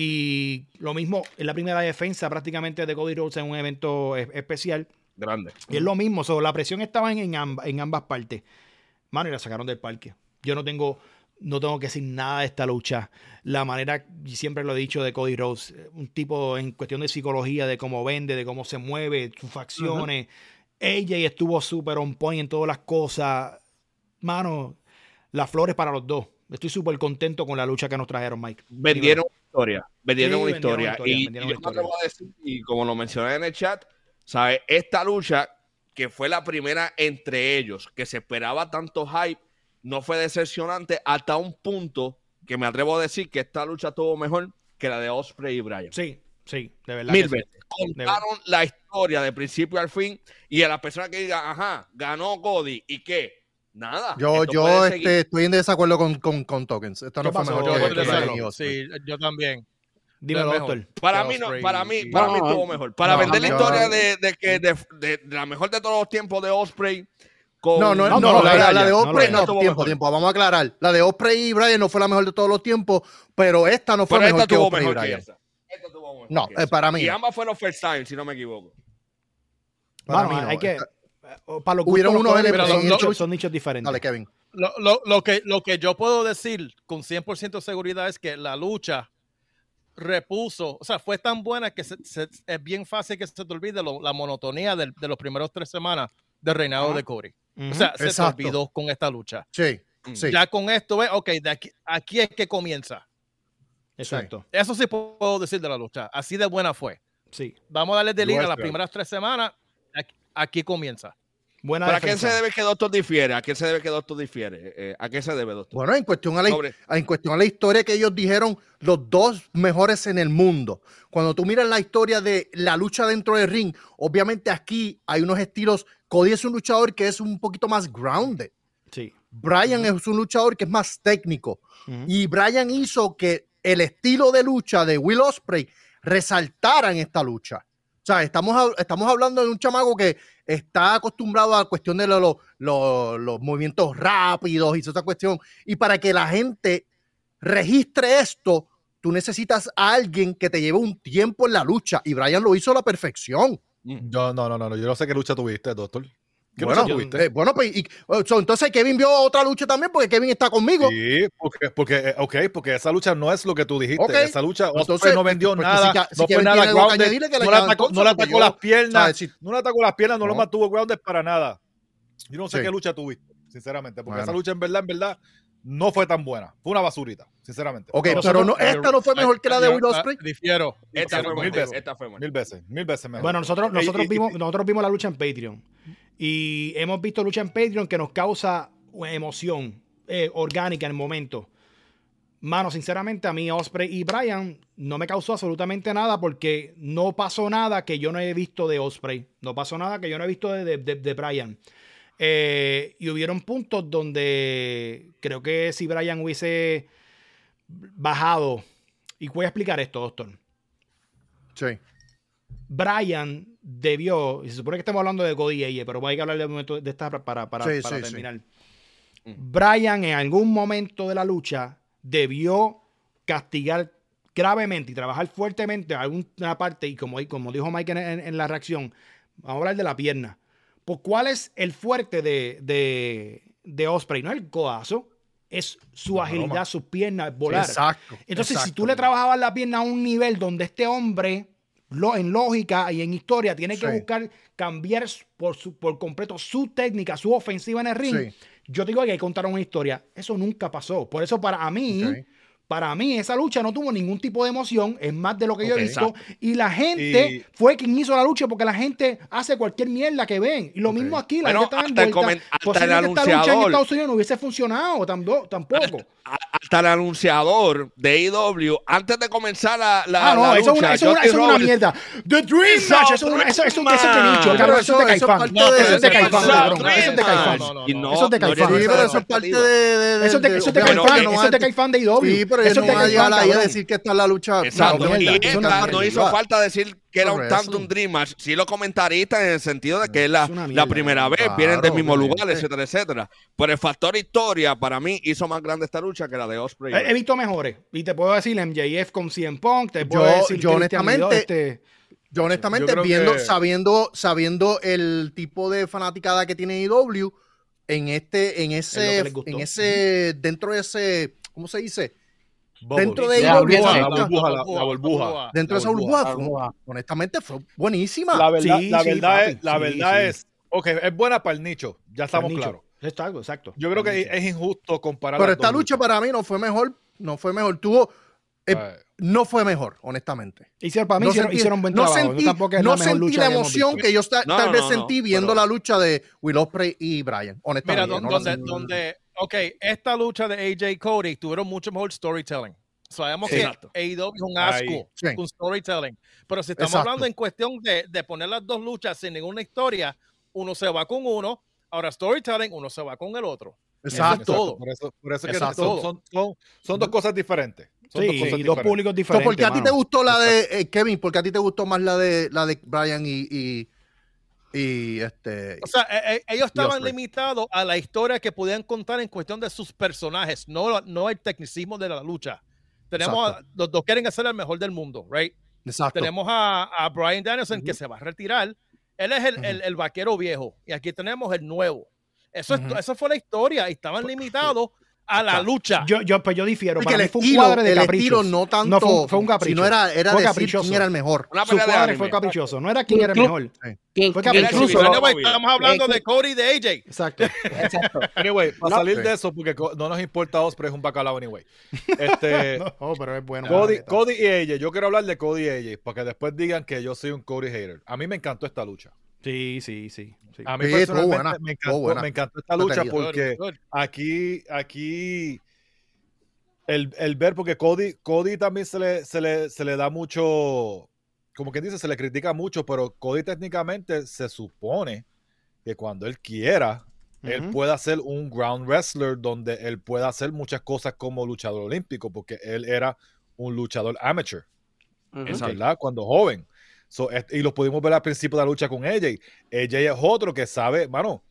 Y lo mismo en la primera defensa prácticamente de Cody Rhodes en un evento es- especial. Grande. Y es lo mismo, so, la presión estaba en, en, amb- en ambas partes. Mano, y la sacaron del parque. Yo no tengo, no tengo que decir nada de esta lucha. La manera, y siempre lo he dicho, de Cody Rhodes, eh, un tipo en cuestión de psicología, de cómo vende, de cómo se mueve, sus facciones. A J estuvo súper on point en todas las cosas. Mano, las flores para los dos. Estoy súper contento con la lucha que nos trajeron, Mike. Vendieron una historia. Vendieron Sí, una vendieron historia. una historia, Y, vendieron y una yo me atrevo historia. a decir, y como lo mencioné en el chat, ¿sabes? Esta lucha, que fue la primera entre ellos, que se esperaba tanto hype, no fue decepcionante hasta un punto que me atrevo a decir que esta lucha estuvo mejor que la de Ospreay y Bryan. Sí, sí, de verdad. Mil que sí. veces. Contaron la historia de principio al fin y a las personas que digan, ajá, ganó Cody, ¿y qué? Nada. Yo, esto yo puede seguir. este, estoy en desacuerdo con, con, con Tokens. Esto no ¿Qué fue pasó? mejor Yo que, voy que de Bryan acuerdo. y Ospreay. Sí, yo también. Dímelo, No es mejor. doctor. Para que mí, no, Ospreay para y- mí, y- para mí No, estuvo no. mejor. Para No, vender la yo- historia de, de que de, de- de la mejor de todos los tiempos de Ospreay con No, no, No, no, no lo la, vaya, la de no lo Ospreay, vaya. no, Estuvo tiempo, mejor. tiempo, vamos a aclarar. La de Ospreay y Bryan no fue la mejor de todos los tiempos, pero esta no fue pero mejor esta que tuvo Ospreay y mejor que Bryan. esa. Esta tuvo mejor No, que eh, esa. para mí Y no. ambas fueron first time, si no me equivoco. Para Bueno, mí no, hay que, esta- para los Hubieron gustos, unos los elementos- son, Pero nichos, lo- son nichos diferentes. Dale, Kevin. Lo, lo, lo, que, lo que yo puedo decir con cien por ciento de seguridad es que la lucha repuso, o sea, fue tan buena que se, se, es bien fácil que se te olvide lo, la monotonía del, de los primeros tres semanas del reinado Ajá. de Cody. Ujú. O sea, se Exacto. te olvidó con esta lucha. Sí, sí. Ya con esto, ve, ok, de aquí, aquí es que comienza. Exacto. Eso sí puedo decir de la lucha. Así de buena fue. Sí. Vamos a darle de línea las Nuestra. primeras tres semanas. Aquí, aquí comienza. Buena ¿Pero a quién se defensa. debe que Doctor difiere? ¿A quién se debe que Doctor difiere? Eh, ¿A qué se debe, Doctor? Bueno, en cuestión, a la, Sobre- en cuestión a la historia que ellos dijeron, los dos mejores en el mundo. Cuando tú miras la historia de la lucha dentro del ring, obviamente aquí hay unos estilos. Cody es un luchador que es un poquito más grounded. Sí. Brian es un luchador que es más técnico. Ujú. Y Brian hizo que el estilo de lucha de Will Ospreay resaltara en esta lucha. O sea, estamos, hab- estamos hablando de un chamaco que está acostumbrado a la cuestión de lo- lo- lo- los movimientos rápidos y toda esa cuestión. Y para que la gente registre esto, tú necesitas a alguien que te lleve un tiempo en la lucha. Y Brian lo hizo a la perfección. Yo, no, no, no, no, yo no sé qué lucha tuviste, doctor. ¿Qué Bueno, lucha tuviste? eh, bueno, pues, y- oh, so, entonces Kevin vio otra lucha también porque Kevin está conmigo. Sí, porque, porque, eh, ok, porque esa lucha no es lo que tú dijiste. Ok. Esa lucha Entonces, Ospreay no vendió pues, nada, si Ka- si no fue Kevin nada tiene algo que grounded, añadirle, que le no le añada atacó, entonces, no le porque atacó yo- las piernas, ¿sabes? Si- no le atacó las piernas, no, lo No. mantuvo grounded para nada. Yo no sé Sí. qué lucha tuviste, sinceramente, porque Bueno. esa lucha en verdad, en verdad, no fue tan buena. Fue una basurita, sinceramente. Ok, Nosotros- pero no, esta no fue mejor que la de Yo- Will Ospreay. Difiero. Esta Difiero fue con buena. mil veces. Esta fue buena. Mil veces, mil veces mejor. Bueno, nosotros, Y- nosotros, y- vimos, y- nosotros vimos la lucha en Patreon y hemos visto lucha en Patreon que nos causa emoción eh, orgánica en el momento. Mano, sinceramente, a mí Ospreay y Brian no me causó absolutamente nada porque no pasó nada que yo no he visto de Ospreay. No pasó nada que yo no he visto de, de, de- de Brian. Eh, y hubieron puntos donde creo que si Brian hubiese bajado, y voy a explicar esto, doctor. Sí. Brian debió, y se supone que estamos hablando de Cody y A J, pero hay que hablar de momento de esta para, para, Sí, para sí, terminar. Brian en algún momento de la lucha debió castigar gravemente y trabajar fuertemente alguna parte, y como, como dijo Mike en, en- en la reacción, vamos a hablar de la pierna. Pues, ¿cuál es el fuerte de, de, de Ospreay? No es el codazo, es su La agilidad, broma. sus piernas, volar. Exacto. Entonces, si exacto. tú le trabajabas la pierna a un nivel donde este hombre, lo, en lógica y en historia, tiene que Sí. buscar cambiar por, su, por completo su técnica, su ofensiva en el ring, Sí. yo digo que hay que contar una historia. Eso nunca pasó. Por eso, para mí, Ok. para mí, esa lucha no tuvo ningún tipo de emoción. Es más de lo que yo Ok. he visto. Y la gente Y- fue quien hizo la lucha porque la gente hace cualquier mierda que ven. Y lo mismo aquí, la Bueno, gente está hasta el envuelta. comen- hasta Posiblemente el esta lucha en anunciador. Estados Unidos no hubiese funcionado tampoco. tampoco. Hasta el anunciador de A E W, antes de comenzar la, la, Ah, no, la eso, es lucha, una, eso, es una, Justin eso es una Roberts, mierda. The Dream Match. Eso, es una- eso, eso, eso, eso es de nicho, Man. cabrón. Eso es de Pero eso- Caifán. eso es parte de- Eso es de eso es Caifán, parte de- cabrón. Eso es de Caifán. No, no, Y no, no, Eso es de no Caifán. Sí, eres pero esa eso es parte expectativa. de, de- Eso es de, de- eso es de obviamente Caifán. no Eso va es de a- Caifán de I W. Sí, pero eso ellos es no de van a Caifán, llegar ahí a cabrón. decir que esta es la lucha. Exacto. No, mierda, y eso es una esta mierda. no hizo falta decir que era un Wrestling. Tantum Dream Match. Sí, los comentaristas en el sentido de que es la, Es una mierda, la primera vez, claro, vienen del mismo obviamente. lugar, etcétera, etcétera. Pero el factor historia, para mí, hizo más grande esta lucha que la de Ospreay. He, he visto mejores. Y te puedo decir M J F con C M Punk. Te Yo- puedo decir yo Christian honestamente- Vidal, este, Yo honestamente, Yo creo viendo, que- sabiendo, sabiendo el tipo de fanaticada que tiene I W, en este, en Es lo ese, que les gustó. en ese, dentro de ese, ¿cómo se dice? Bubble. Dentro de La I W, burbuja, la esta- burbuja, la, la burbuja. dentro de La esa burbuja, fue- honestamente fue buenísima. La verdad, Sí, la sí, verdad, papi, es, la sí, verdad sí. es, ok, es buena para el nicho, ya estamos nicho. claros. Exacto, exacto. Yo creo que Nicho. es injusto comparar Pero las esta dos lucha luchas. para mí no fue mejor, no fue mejor. Tuvo, eh, Ay. no fue mejor, honestamente. Hicieron, para mí No hicieron, sentí- hicieron buen no trabajo. sentí, no tampoco es no la mejor sentí lucha la que hemos emoción visto. que yo ta- No, tal no, vez no, sentí no, viendo pero- la lucha de Will Ospreay y Brian. Mira, Honestamente. don- no la donde, sentí. donde, ok, esta lucha de A J Cody tuvieron mucho mejor storytelling. Sabemos Sí. que Exacto. A E W es un Ahí. asco Sí. con storytelling. Pero si estamos Exacto. hablando en cuestión de, de poner las dos luchas sin ninguna historia, uno se va con uno, ahora storytelling, uno se va con el otro. Exacto. todo. Por eso, por eso es que Exacto. son, son, son, son dos cosas diferentes. Son Sí, dos cosas y dos diferentes. públicos So, diferentes. ¿por qué a ti te mano. gustó la de eh, Kevin? ¿Por qué a ti te gustó más la de la de Brian y, y, y este? O sea, eh, eh, ellos estaban Ospreay. limitados a la historia que podían contar en cuestión de sus personajes, no, no el tecnicismo de la lucha. Tenemos, a- los dos quieren hacer el mejor del mundo, right? Exacto. Tenemos a, a Bryan Danielson que se va a retirar Él es el, Ujú. el, el vaquero viejo y aquí tenemos el nuevo. Eso, es, Ujú. eso fue la historia y estaban limitados a la lucha. Yo, yo, pues yo difiero. Porque Para el mí fue un estilo, cuadre de el caprichos. estilo no tanto, fue, fue un capricho. sino era, era fue decir caprichoso. quién era el mejor. Una Su pelea de cuadre anime. fue caprichoso. No era quién era el mejor. Que, Fue que caprichoso. incluso, Anyway, estamos hablando de Cody y de A J. Exacto. exacto. Anyway, para No, salir sí. de eso, porque co- no nos importa Osprey, es un bacalao anyway. Este, No, pero es bueno. Cody, Margarita. Cody y A J, yo quiero hablar de Cody y A J, para que después digan que yo soy un Cody hater. A mí me encantó esta lucha. Sí, sí, sí. sí. A mí Sí, estuvo personalmente buena, me, estuvo encantó, buena. me encantó esta No te lucha digo. porque Good, good. aquí, aquí el, el ver, porque Cody, Cody también se le, se, le, se le da mucho, como quien dice, se le critica mucho, pero Cody técnicamente se supone que cuando él quiera, él Ujú. pueda ser un ground wrestler donde él pueda hacer muchas cosas como luchador olímpico, porque él era un luchador amateur, Ujú. ¿verdad? Cuando joven. So, es- y lo pudimos ver al principio de la lucha con A J. A J es otro que sabe, mano,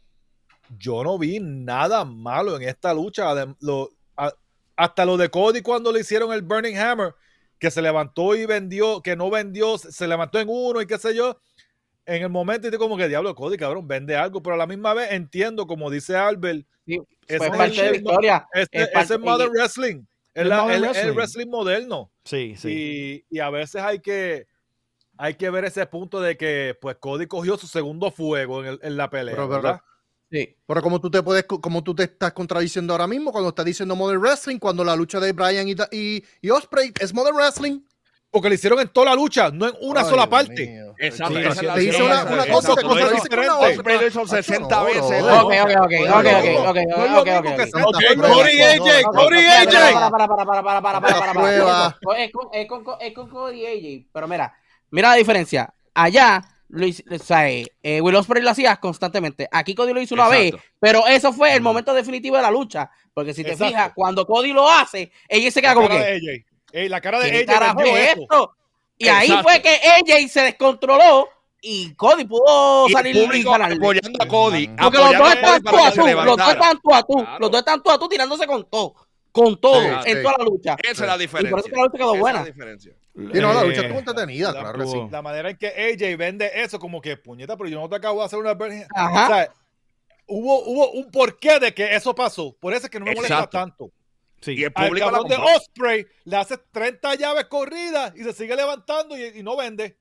yo no vi nada malo en esta lucha. Adem- lo- a- hasta lo de Cody cuando le hicieron el Burning Hammer, que se levantó y vendió, que no vendió, se se levantó en uno y qué sé yo. En el momento y como que diablo, Cody, cabrón, vende algo, pero a la misma vez entiendo, como dice Albert, Sí, ese fue es parte de la el- historia. este, Es parte- ese es Modern Wrestling. Es Es la- modern el, el wrestling. wrestling moderno. Sí, sí. Y, y a veces hay que, hay que ver ese punto de que pues Cody cogió su segundo fuego en, el- en la pelea, Pero, pero, ¿verdad? Sí. Pero como tú te puedes, como tú te estás contradiciendo ahora mismo cuando estás diciendo Modern Wrestling, cuando la lucha de Bryan y, y, y Osprey es Modern Wrestling. Porque lo hicieron en toda la lucha, no en una Ay, sola Dios parte. mío. Exacto. Sí, esa es sí, la te dice diferencia. una- una Exacto, cosa, te no es- contradice con la Osprey otra. lo hizo sesenta No, no, veces. no. Ok, ok, ok, ok, No, ok, no, ok, no, ok, no es ok, lo ok, mismo ok. que Ok, Santa Ok, Fe. Cody A J, Cody A J. Para, para, para, para, para, para, para, para, Prueba. para. Es con, es con, es con Cody A J. Pero mira, mira la diferencia. Allá, lo hizo- o sea, eh, eh, Will Ospreay lo hacía constantemente. Aquí Cody lo hizo una Exacto. vez, pero eso fue el momento definitivo de la lucha. Porque si te Exacto. fijas, cuando Cody lo hace, ella se La queda como cara que, de A J. Ey, la cara de ¿qué A J carajo vendió es esto. esto? Y ahí Exacto. fue que A J se descontroló y Cody pudo Y el salir y público ganarle. apoyando a Cody. Porque los apoyando dos a están Cody tú para a que se tú, los dos levantara. están tú a tú, Claro. los dos están tú a tú tirándose con todo, con todo, Sí, en sí. toda la lucha. Esa es la Y por diferencia. eso que la lucha quedó Esa buena. es la diferencia. Sí, no, la lucha Eh, estuvo entretenida, la claro que sí. tuvo. La manera en que A J vende eso, como que puñeta, pero yo no te acabo de hacer una. Ajá. O sea, hubo, hubo un porqué de que eso pasó. Por eso es que no me molesta Exacto. tanto. Sí. Y el Al público la cabrón de compró. Osprey le hace treinta llaves corridas y se sigue levantando y, y no vende.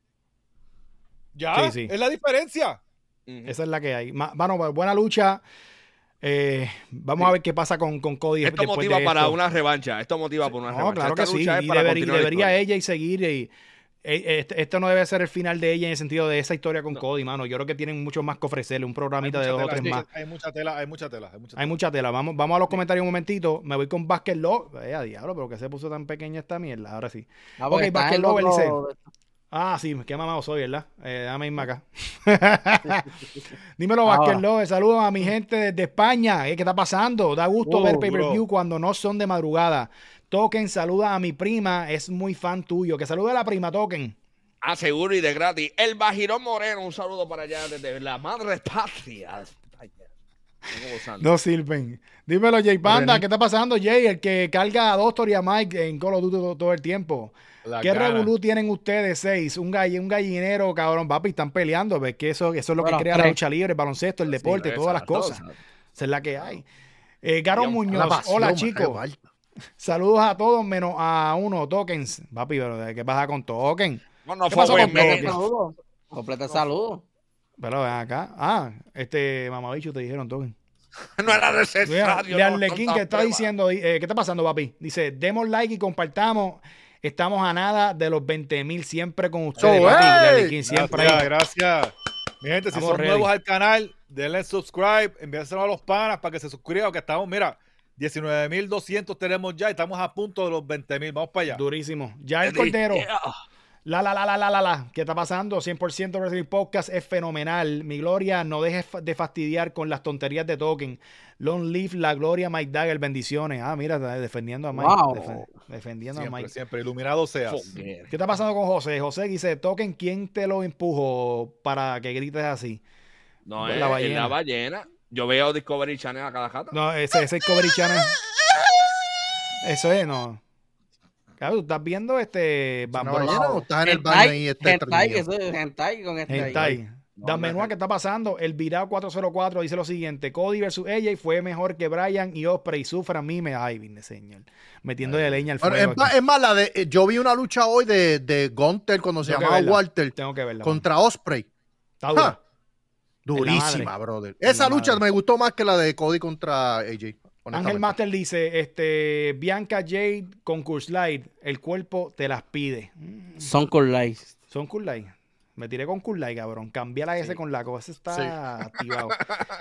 Ya, Sí, sí. es la diferencia. Ujú. Esa es la que hay. Ma- Mano, pues, buena lucha. Eh, vamos a ver qué pasa con, con Cody. Esto después motiva de para esto. una revancha. Esto motiva para una No, revancha. claro Esta que sí. lucha es Y, para deber- y continuar la debería historia. ella y seguir. Y, eh, este- esto no debe ser el final de ella en el sentido de esa historia con No. Cody, mano. Yo creo que tienen mucho más que ofrecerle. Un Hay programita de mucha dos o tela, tres hay más. mucha- hay mucha tela, hay mucha tela. Hay mucha Hay tela. mucha tela. Vamos, vamos a los comentarios un momentito. Me voy con Basket Love. Eh, a diablo, pero que se puso tan pequeña esta mierda. Ahora sí. Ah, porque Ok, está Basket en Lover otro- dice. Ah, sí, qué mamado soy, ¿verdad? Eh, déjame irme acá. Dímelo, Basket Ahora. Lover. Saludos a mi gente desde España. Eh, ¿Qué está pasando? Da gusto Uh, ver pay-per-view bro. cuando no son de madrugada. Token, saluda a mi prima. Es muy fan tuyo. Que salude a la prima, Token. Ah, seguro y de gratis. El Bajirón Moreno, un saludo para allá desde la madre patria. Ay, vengo gozando. No sirven. Dímelo, Jay Panda. Morenito. ¿Qué está pasando, Jay? El que carga a Doctor y a Mike en Call of Duty todo, todo el tiempo. La ¿Qué gana. revolú tienen ustedes seis? Un, gall un gallinero, cabrón, papi, están peleando. ¿Ves? Que eso, eso es lo Bueno, que crea la tres. lucha libre, el baloncesto, el deporte, Sí, todas las exacto, cosas. exacto. Esa es la que hay. Eh, Garo Dios, Muñoz, La pasión, hola me chicos. rebalta. Saludos a todos menos a uno, Tokens. Papi, pero ¿qué pasa con Token? No, no ¿Qué fue pasó buen con mes. Completa el saludo. Completa el saludo. Pero ven acá. Ah, este mamabicho te dijeron, Token. No era Mira, necesario. de no, Arlequín tanta que está prueba. diciendo, eh, ¿qué está pasando, papi? Dice, demos like y compartamos. Estamos a nada de los veinte mil siempre con ustedes, So, papi. hey. De Arlequín siempre Gracias, ahí. gracias. Mi gente, si Estamos son ready. nuevos al canal, denle subscribe, envíenselo a los panas para que se suscriban, que estamos, mira, diecinueve mil doscientos tenemos ya y estamos a punto de los veinte mil. Vamos para allá. Durísimo. Ya el Cordero. Yeah. La, la, la, la, la, la, la. ¿Qué está pasando? cien por ciento Wrestling Podcast es fenomenal. Mi Gloria, no dejes fa- de fastidiar con las tonterías de Token. Long live la Gloria, Mike Dagger. Bendiciones. Ah, mira, está defendiendo a Mike. Wow. Defe- defendiendo a Siempre, Mike. siempre. Iluminado seas. Joder. ¿Qué está pasando con José? José dice, Token, ¿quién te lo empujó para que grites así? No, La es ballena. ballena. la ballena. Yo veo Discovery Channel a cada jata. No, ese, ese es Covery Channel. Eso es, no. Claro, tú estás viendo este ¿Una Bamboo- ballena o estás en el baño ahí? Este hentai, estreñido? eso es hentai con este ahí. Hentai. Dan Menua, ¿qué está pasando? El Virao cuatro cero cuatro dice lo siguiente: Cody versus A J fue mejor que Bryan y Ospreay. Sufra a mí, me ay, vine, señor. Metiendo de leña al fuego. Bueno, es, más, es más, la de, yo vi una lucha hoy de, de Gunther cuando se Tengo llamaba verla. Walter Tengo que verla. contra Ospreay. Está dura. Ja, durísima, brother. En Esa la lucha madre. me gustó más que la de Cody contra A J. Ángel honestamente. Master dice, este, Bianca Jade con Curse Light, el cuerpo te las pide. Son con likes. Son Cool Light. Me tiré con Cool Light, cabrón. Cambié la S con la cosa. Está Sí. activado.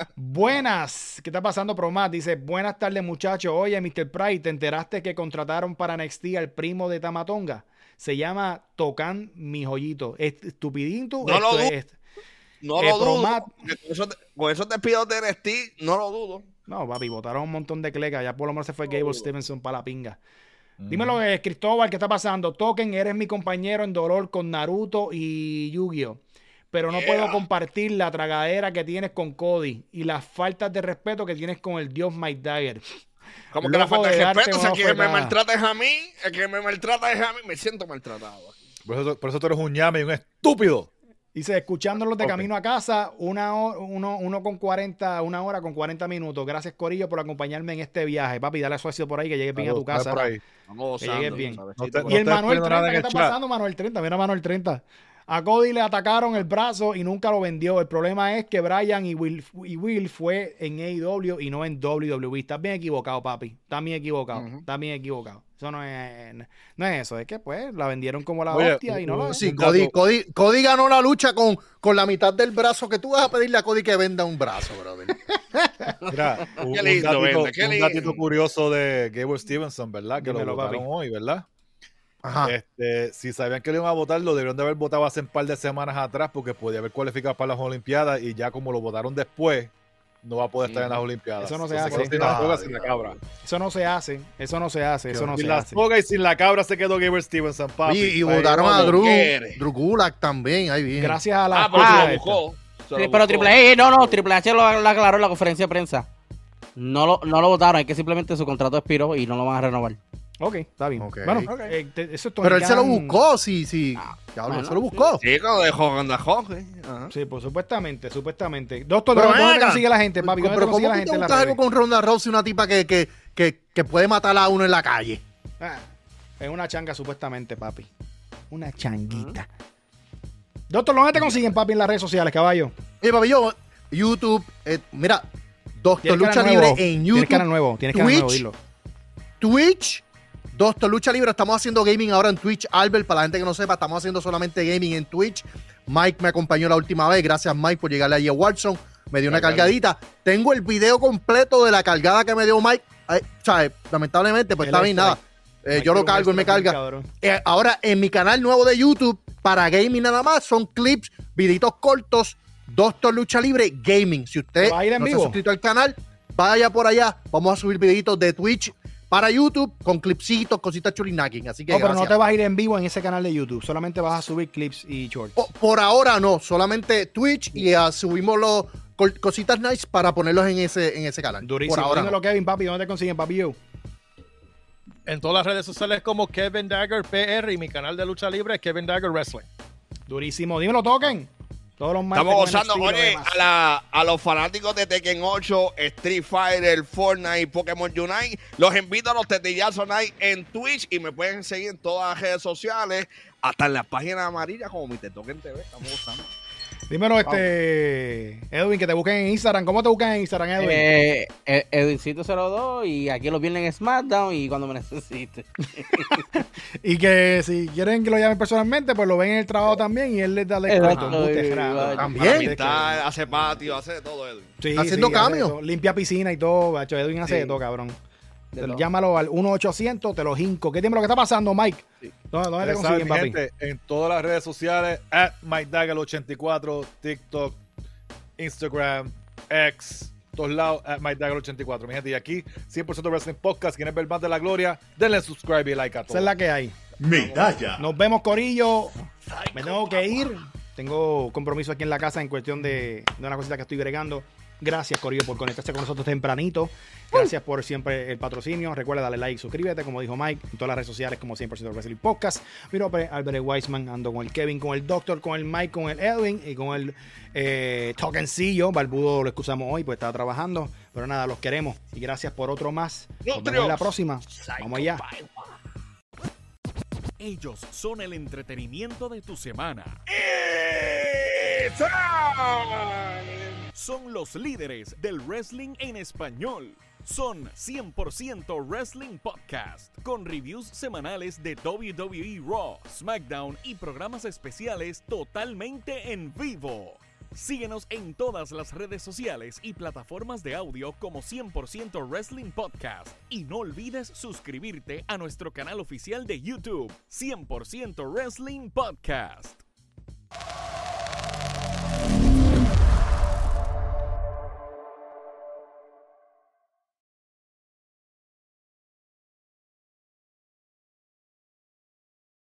Buenas. ¿Qué está pasando, Promat? Dice, buenas tardes, muchachos. Oye, mister Pride, ¿te enteraste que contrataron para N X T al primo de Tamatonga? Se llama Tocan Mi Joyito. ¿Es estupidito? No lo Esto dudo. es- No Eh, lo dudo. Promat- Con eso, con esos despidos de N X T, no lo dudo. No, papi, botaron un montón de clecas. Ya por lo menos se fue Gable Stevenson para la pinga. Dímelo, eh, Cristóbal, ¿qué está pasando? Token, eres mi compañero en dolor con Naruto y Yu-Gi-Oh! Pero no Yeah. puedo compartir la tragadera que tienes con Cody y las faltas de respeto que tienes con el dios Mike Dagger. Como que la Loco falta de de darte respeto, o sea, una que me bofetada. maltrates a mí, el que me maltrata es a mí, me siento maltratado. Por eso, por eso tú eres un ñame y un estúpido. Dice, escuchándolos de Ok. camino a casa, una hora, uno, uno con cuarenta, una hora con cuarenta minutos. Gracias, Corillo, por acompañarme en este viaje. Papi, dale suacio por ahí, que llegues bien a tu Dale casa. por ahí. Vamos Que gozando, llegues bien. ¿sabes? No Sí, te- tú- Y el estás Manuel poniendo nada treinta, en ¿qué el está chat. pasando, Manuel treinta? Mira, Manuel treinta. A Cody le atacaron el brazo y nunca lo vendió. El problema es que Bryan y Will, y Will fue en A E W y no en W W E. Estás bien equivocado, papi. Estás bien equivocado. Ujú. Estás bien equivocado. Eso no es, no es eso. Es que, pues, la vendieron como la Oye, hostia y no la... Sí, Un Cody, dato. Cody, Cody ganó la lucha con, con la mitad del brazo que tú vas a pedirle a Cody que venda un brazo, brother. Mira, un, Qué un lindo, datito, vende, qué un lindo. datito curioso de Gable Stevenson, ¿verdad? Que Dímelo, lo votaron papi. hoy, ¿verdad? Ajá. Este, si sabían que lo iban a votar, lo debieron de haber votado hace un par de semanas atrás porque podía haber cualificado para las Olimpiadas y ya como lo votaron después, no va a poder estar en las Olimpiadas. Eso no se Entonces, hace. quedó sin la Ah, toga, sin la cabra. Eso no se hace. Eso no se hace. Eso no sin se la hace. toga y sin la cabra se quedó Gable Stevenson, papi. Oye, y Ahí votaron a vamos. Drew, quiere. Drew Gulak también, ahí bien. Gracias a la... Ah, pero cosas se lo estas. buscó. se lo Sí, pero buscó. Triple H, no, no, Triple H lo, lo aclaró en la conferencia de prensa. No lo, no lo votaron, es que simplemente su contrato expiró y no lo van a renovar. Ok, está bien. Ok. Bueno, Ok. eh, te- eso es Tony Pero él se lo Khan. buscó, sí, sí. Diablo, bueno, él se lo buscó. Sí, cuando dejó cuando dejó, sí. Ajá. Sí, pues supuestamente, supuestamente. Doctor, Pero ¿dónde, ven dónde te acá. consigue la gente, papi? ¿Dónde Pero te ¿cómo consigue la tú gente te en las buscas algo redes? con Ronda Rousey, una tipa que, que, que, que puede matar a uno en la calle? Ah, es una changa, supuestamente, papi. Una changuita. Doctor, ¿dónde te consiguen, papi, en las redes sociales, caballo? Y papi, yo, YouTube, eh, mira, Doctor Tienes Lucha canal Libre nuevo. en Tienes YouTube, canal nuevo, tienes canal nuevo, Twitch, dilo. Twitch, Doctor Lucha Libre. Estamos haciendo gaming ahora en Twitch. Albert, para la gente que no sepa, estamos haciendo solamente gaming en Twitch. Mike me acompañó la última vez. Gracias, Mike, por llegarle allí a Warzone. Me dio una cargadita. Tengo el video completo de la cargada que me dio Mike. Ay, ¿sabes? Lamentablemente, pues El está bien, extra. nada. Eh, Mike yo lo tiró un cargo, él me extra bien carga. cabrón. Eh, ahora, en mi canal nuevo de YouTube, para gaming nada más, son clips, videitos cortos, Doctor Lucha Libre Gaming. Si usted ¿Va a ir en no se vivo? ha suscrito al canal, vaya por allá. Vamos a subir videitos de Twitch para YouTube con clipsitos, cositas chulinaki. Así que No, pero no gracias. te vas a ir en vivo en ese canal de YouTube. Solamente vas a subir clips y shorts. Po- Por ahora no, solamente Twitch y ah, subimos los col- cositas nice para ponerlos en ese, en ese canal. Durísimo. Por ahora Dímelo, no. Kevin, papi. ¿Dónde te consiguen, papi? Yo? En todas las redes sociales como Kevin Dagger P R y mi canal de lucha libre es Kevin Dagger Wrestling. Durísimo. Dímelo, Token. Todos los martes Estamos con gozando, N X T y lo oye, demás. a, la, a los fanáticos de Tekken ocho, Street Fighter, Fortnite y Pokémon Unite, los invito a los Tetillazos Night en Twitch y me pueden seguir en todas las redes sociales, hasta en las páginas amarillas como mi Te Token T V. Estamos gozando. Dímelo, este... Edwin, que te busquen en Instagram. ¿Cómo te buscan en Instagram, Edwin? Eh, eh, Edwincito cero dos y aquí los viernes en SmackDown y cuando me necesite. Y que si quieren que lo llamen personalmente, pues lo ven en el trabajo también y él les da Exacto. descuento. Embuste, Ay, raro. ay, También. Para Amistad. pintar, hace patio, hace de todo, Edwin. Sí, Está haciendo sí, hace cambio. de todo. Limpia piscina y todo, gacho. Edwin hace Sí. de todo, cabrón. De Te- todo. Llámalo al uno ochocientos, te lo jinco. ¿Qué tiempo lo que está pasando, Mike? ¿Dónde, dónde te Ustedes saben, consiguen, mi papi? gente, en todas las redes sociales, at Mike Dagger ochenta y cuatro, TikTok, Instagram, X, todos lados, at Mike Dagger ochenta y cuatro. Mi gente, y aquí, cien por ciento Wrestling Podcast. ¿Quieren ver más de la gloria? Denle subscribe y like a Esa todos. es la que hay. Medalla. Nos vemos, Corillo. Me tengo que ir. Tengo compromiso aquí en la casa en cuestión de, de una cosita que estoy agregando. Gracias, Corillo, por conectarse con nosotros tempranito. Gracias por siempre el patrocinio. Recuerda darle like, suscríbete, como dijo Mike, en todas las redes sociales como cien por ciento Wrestling Podcast. Mi nombre es Albert Weisman, ando con el Kevin, con el Doctor, con el Mike, con el Edwin y con el eh, Tokencillo. Barbudo lo excusamos hoy, pues estaba trabajando. Pero nada, los queremos. Y gracias por otro más. Nos vemos en la próxima. Vamos allá. Ellos son el entretenimiento de tu semana. Son los líderes del wrestling en español. Son cien por ciento Wrestling Podcast, con reviews semanales de W W E Raw, SmackDown y programas especiales totalmente en vivo. Síguenos en todas las redes sociales y plataformas de audio como cien por ciento Wrestling Podcast. Y no olvides suscribirte a nuestro canal oficial de YouTube, cien por ciento Wrestling Podcast.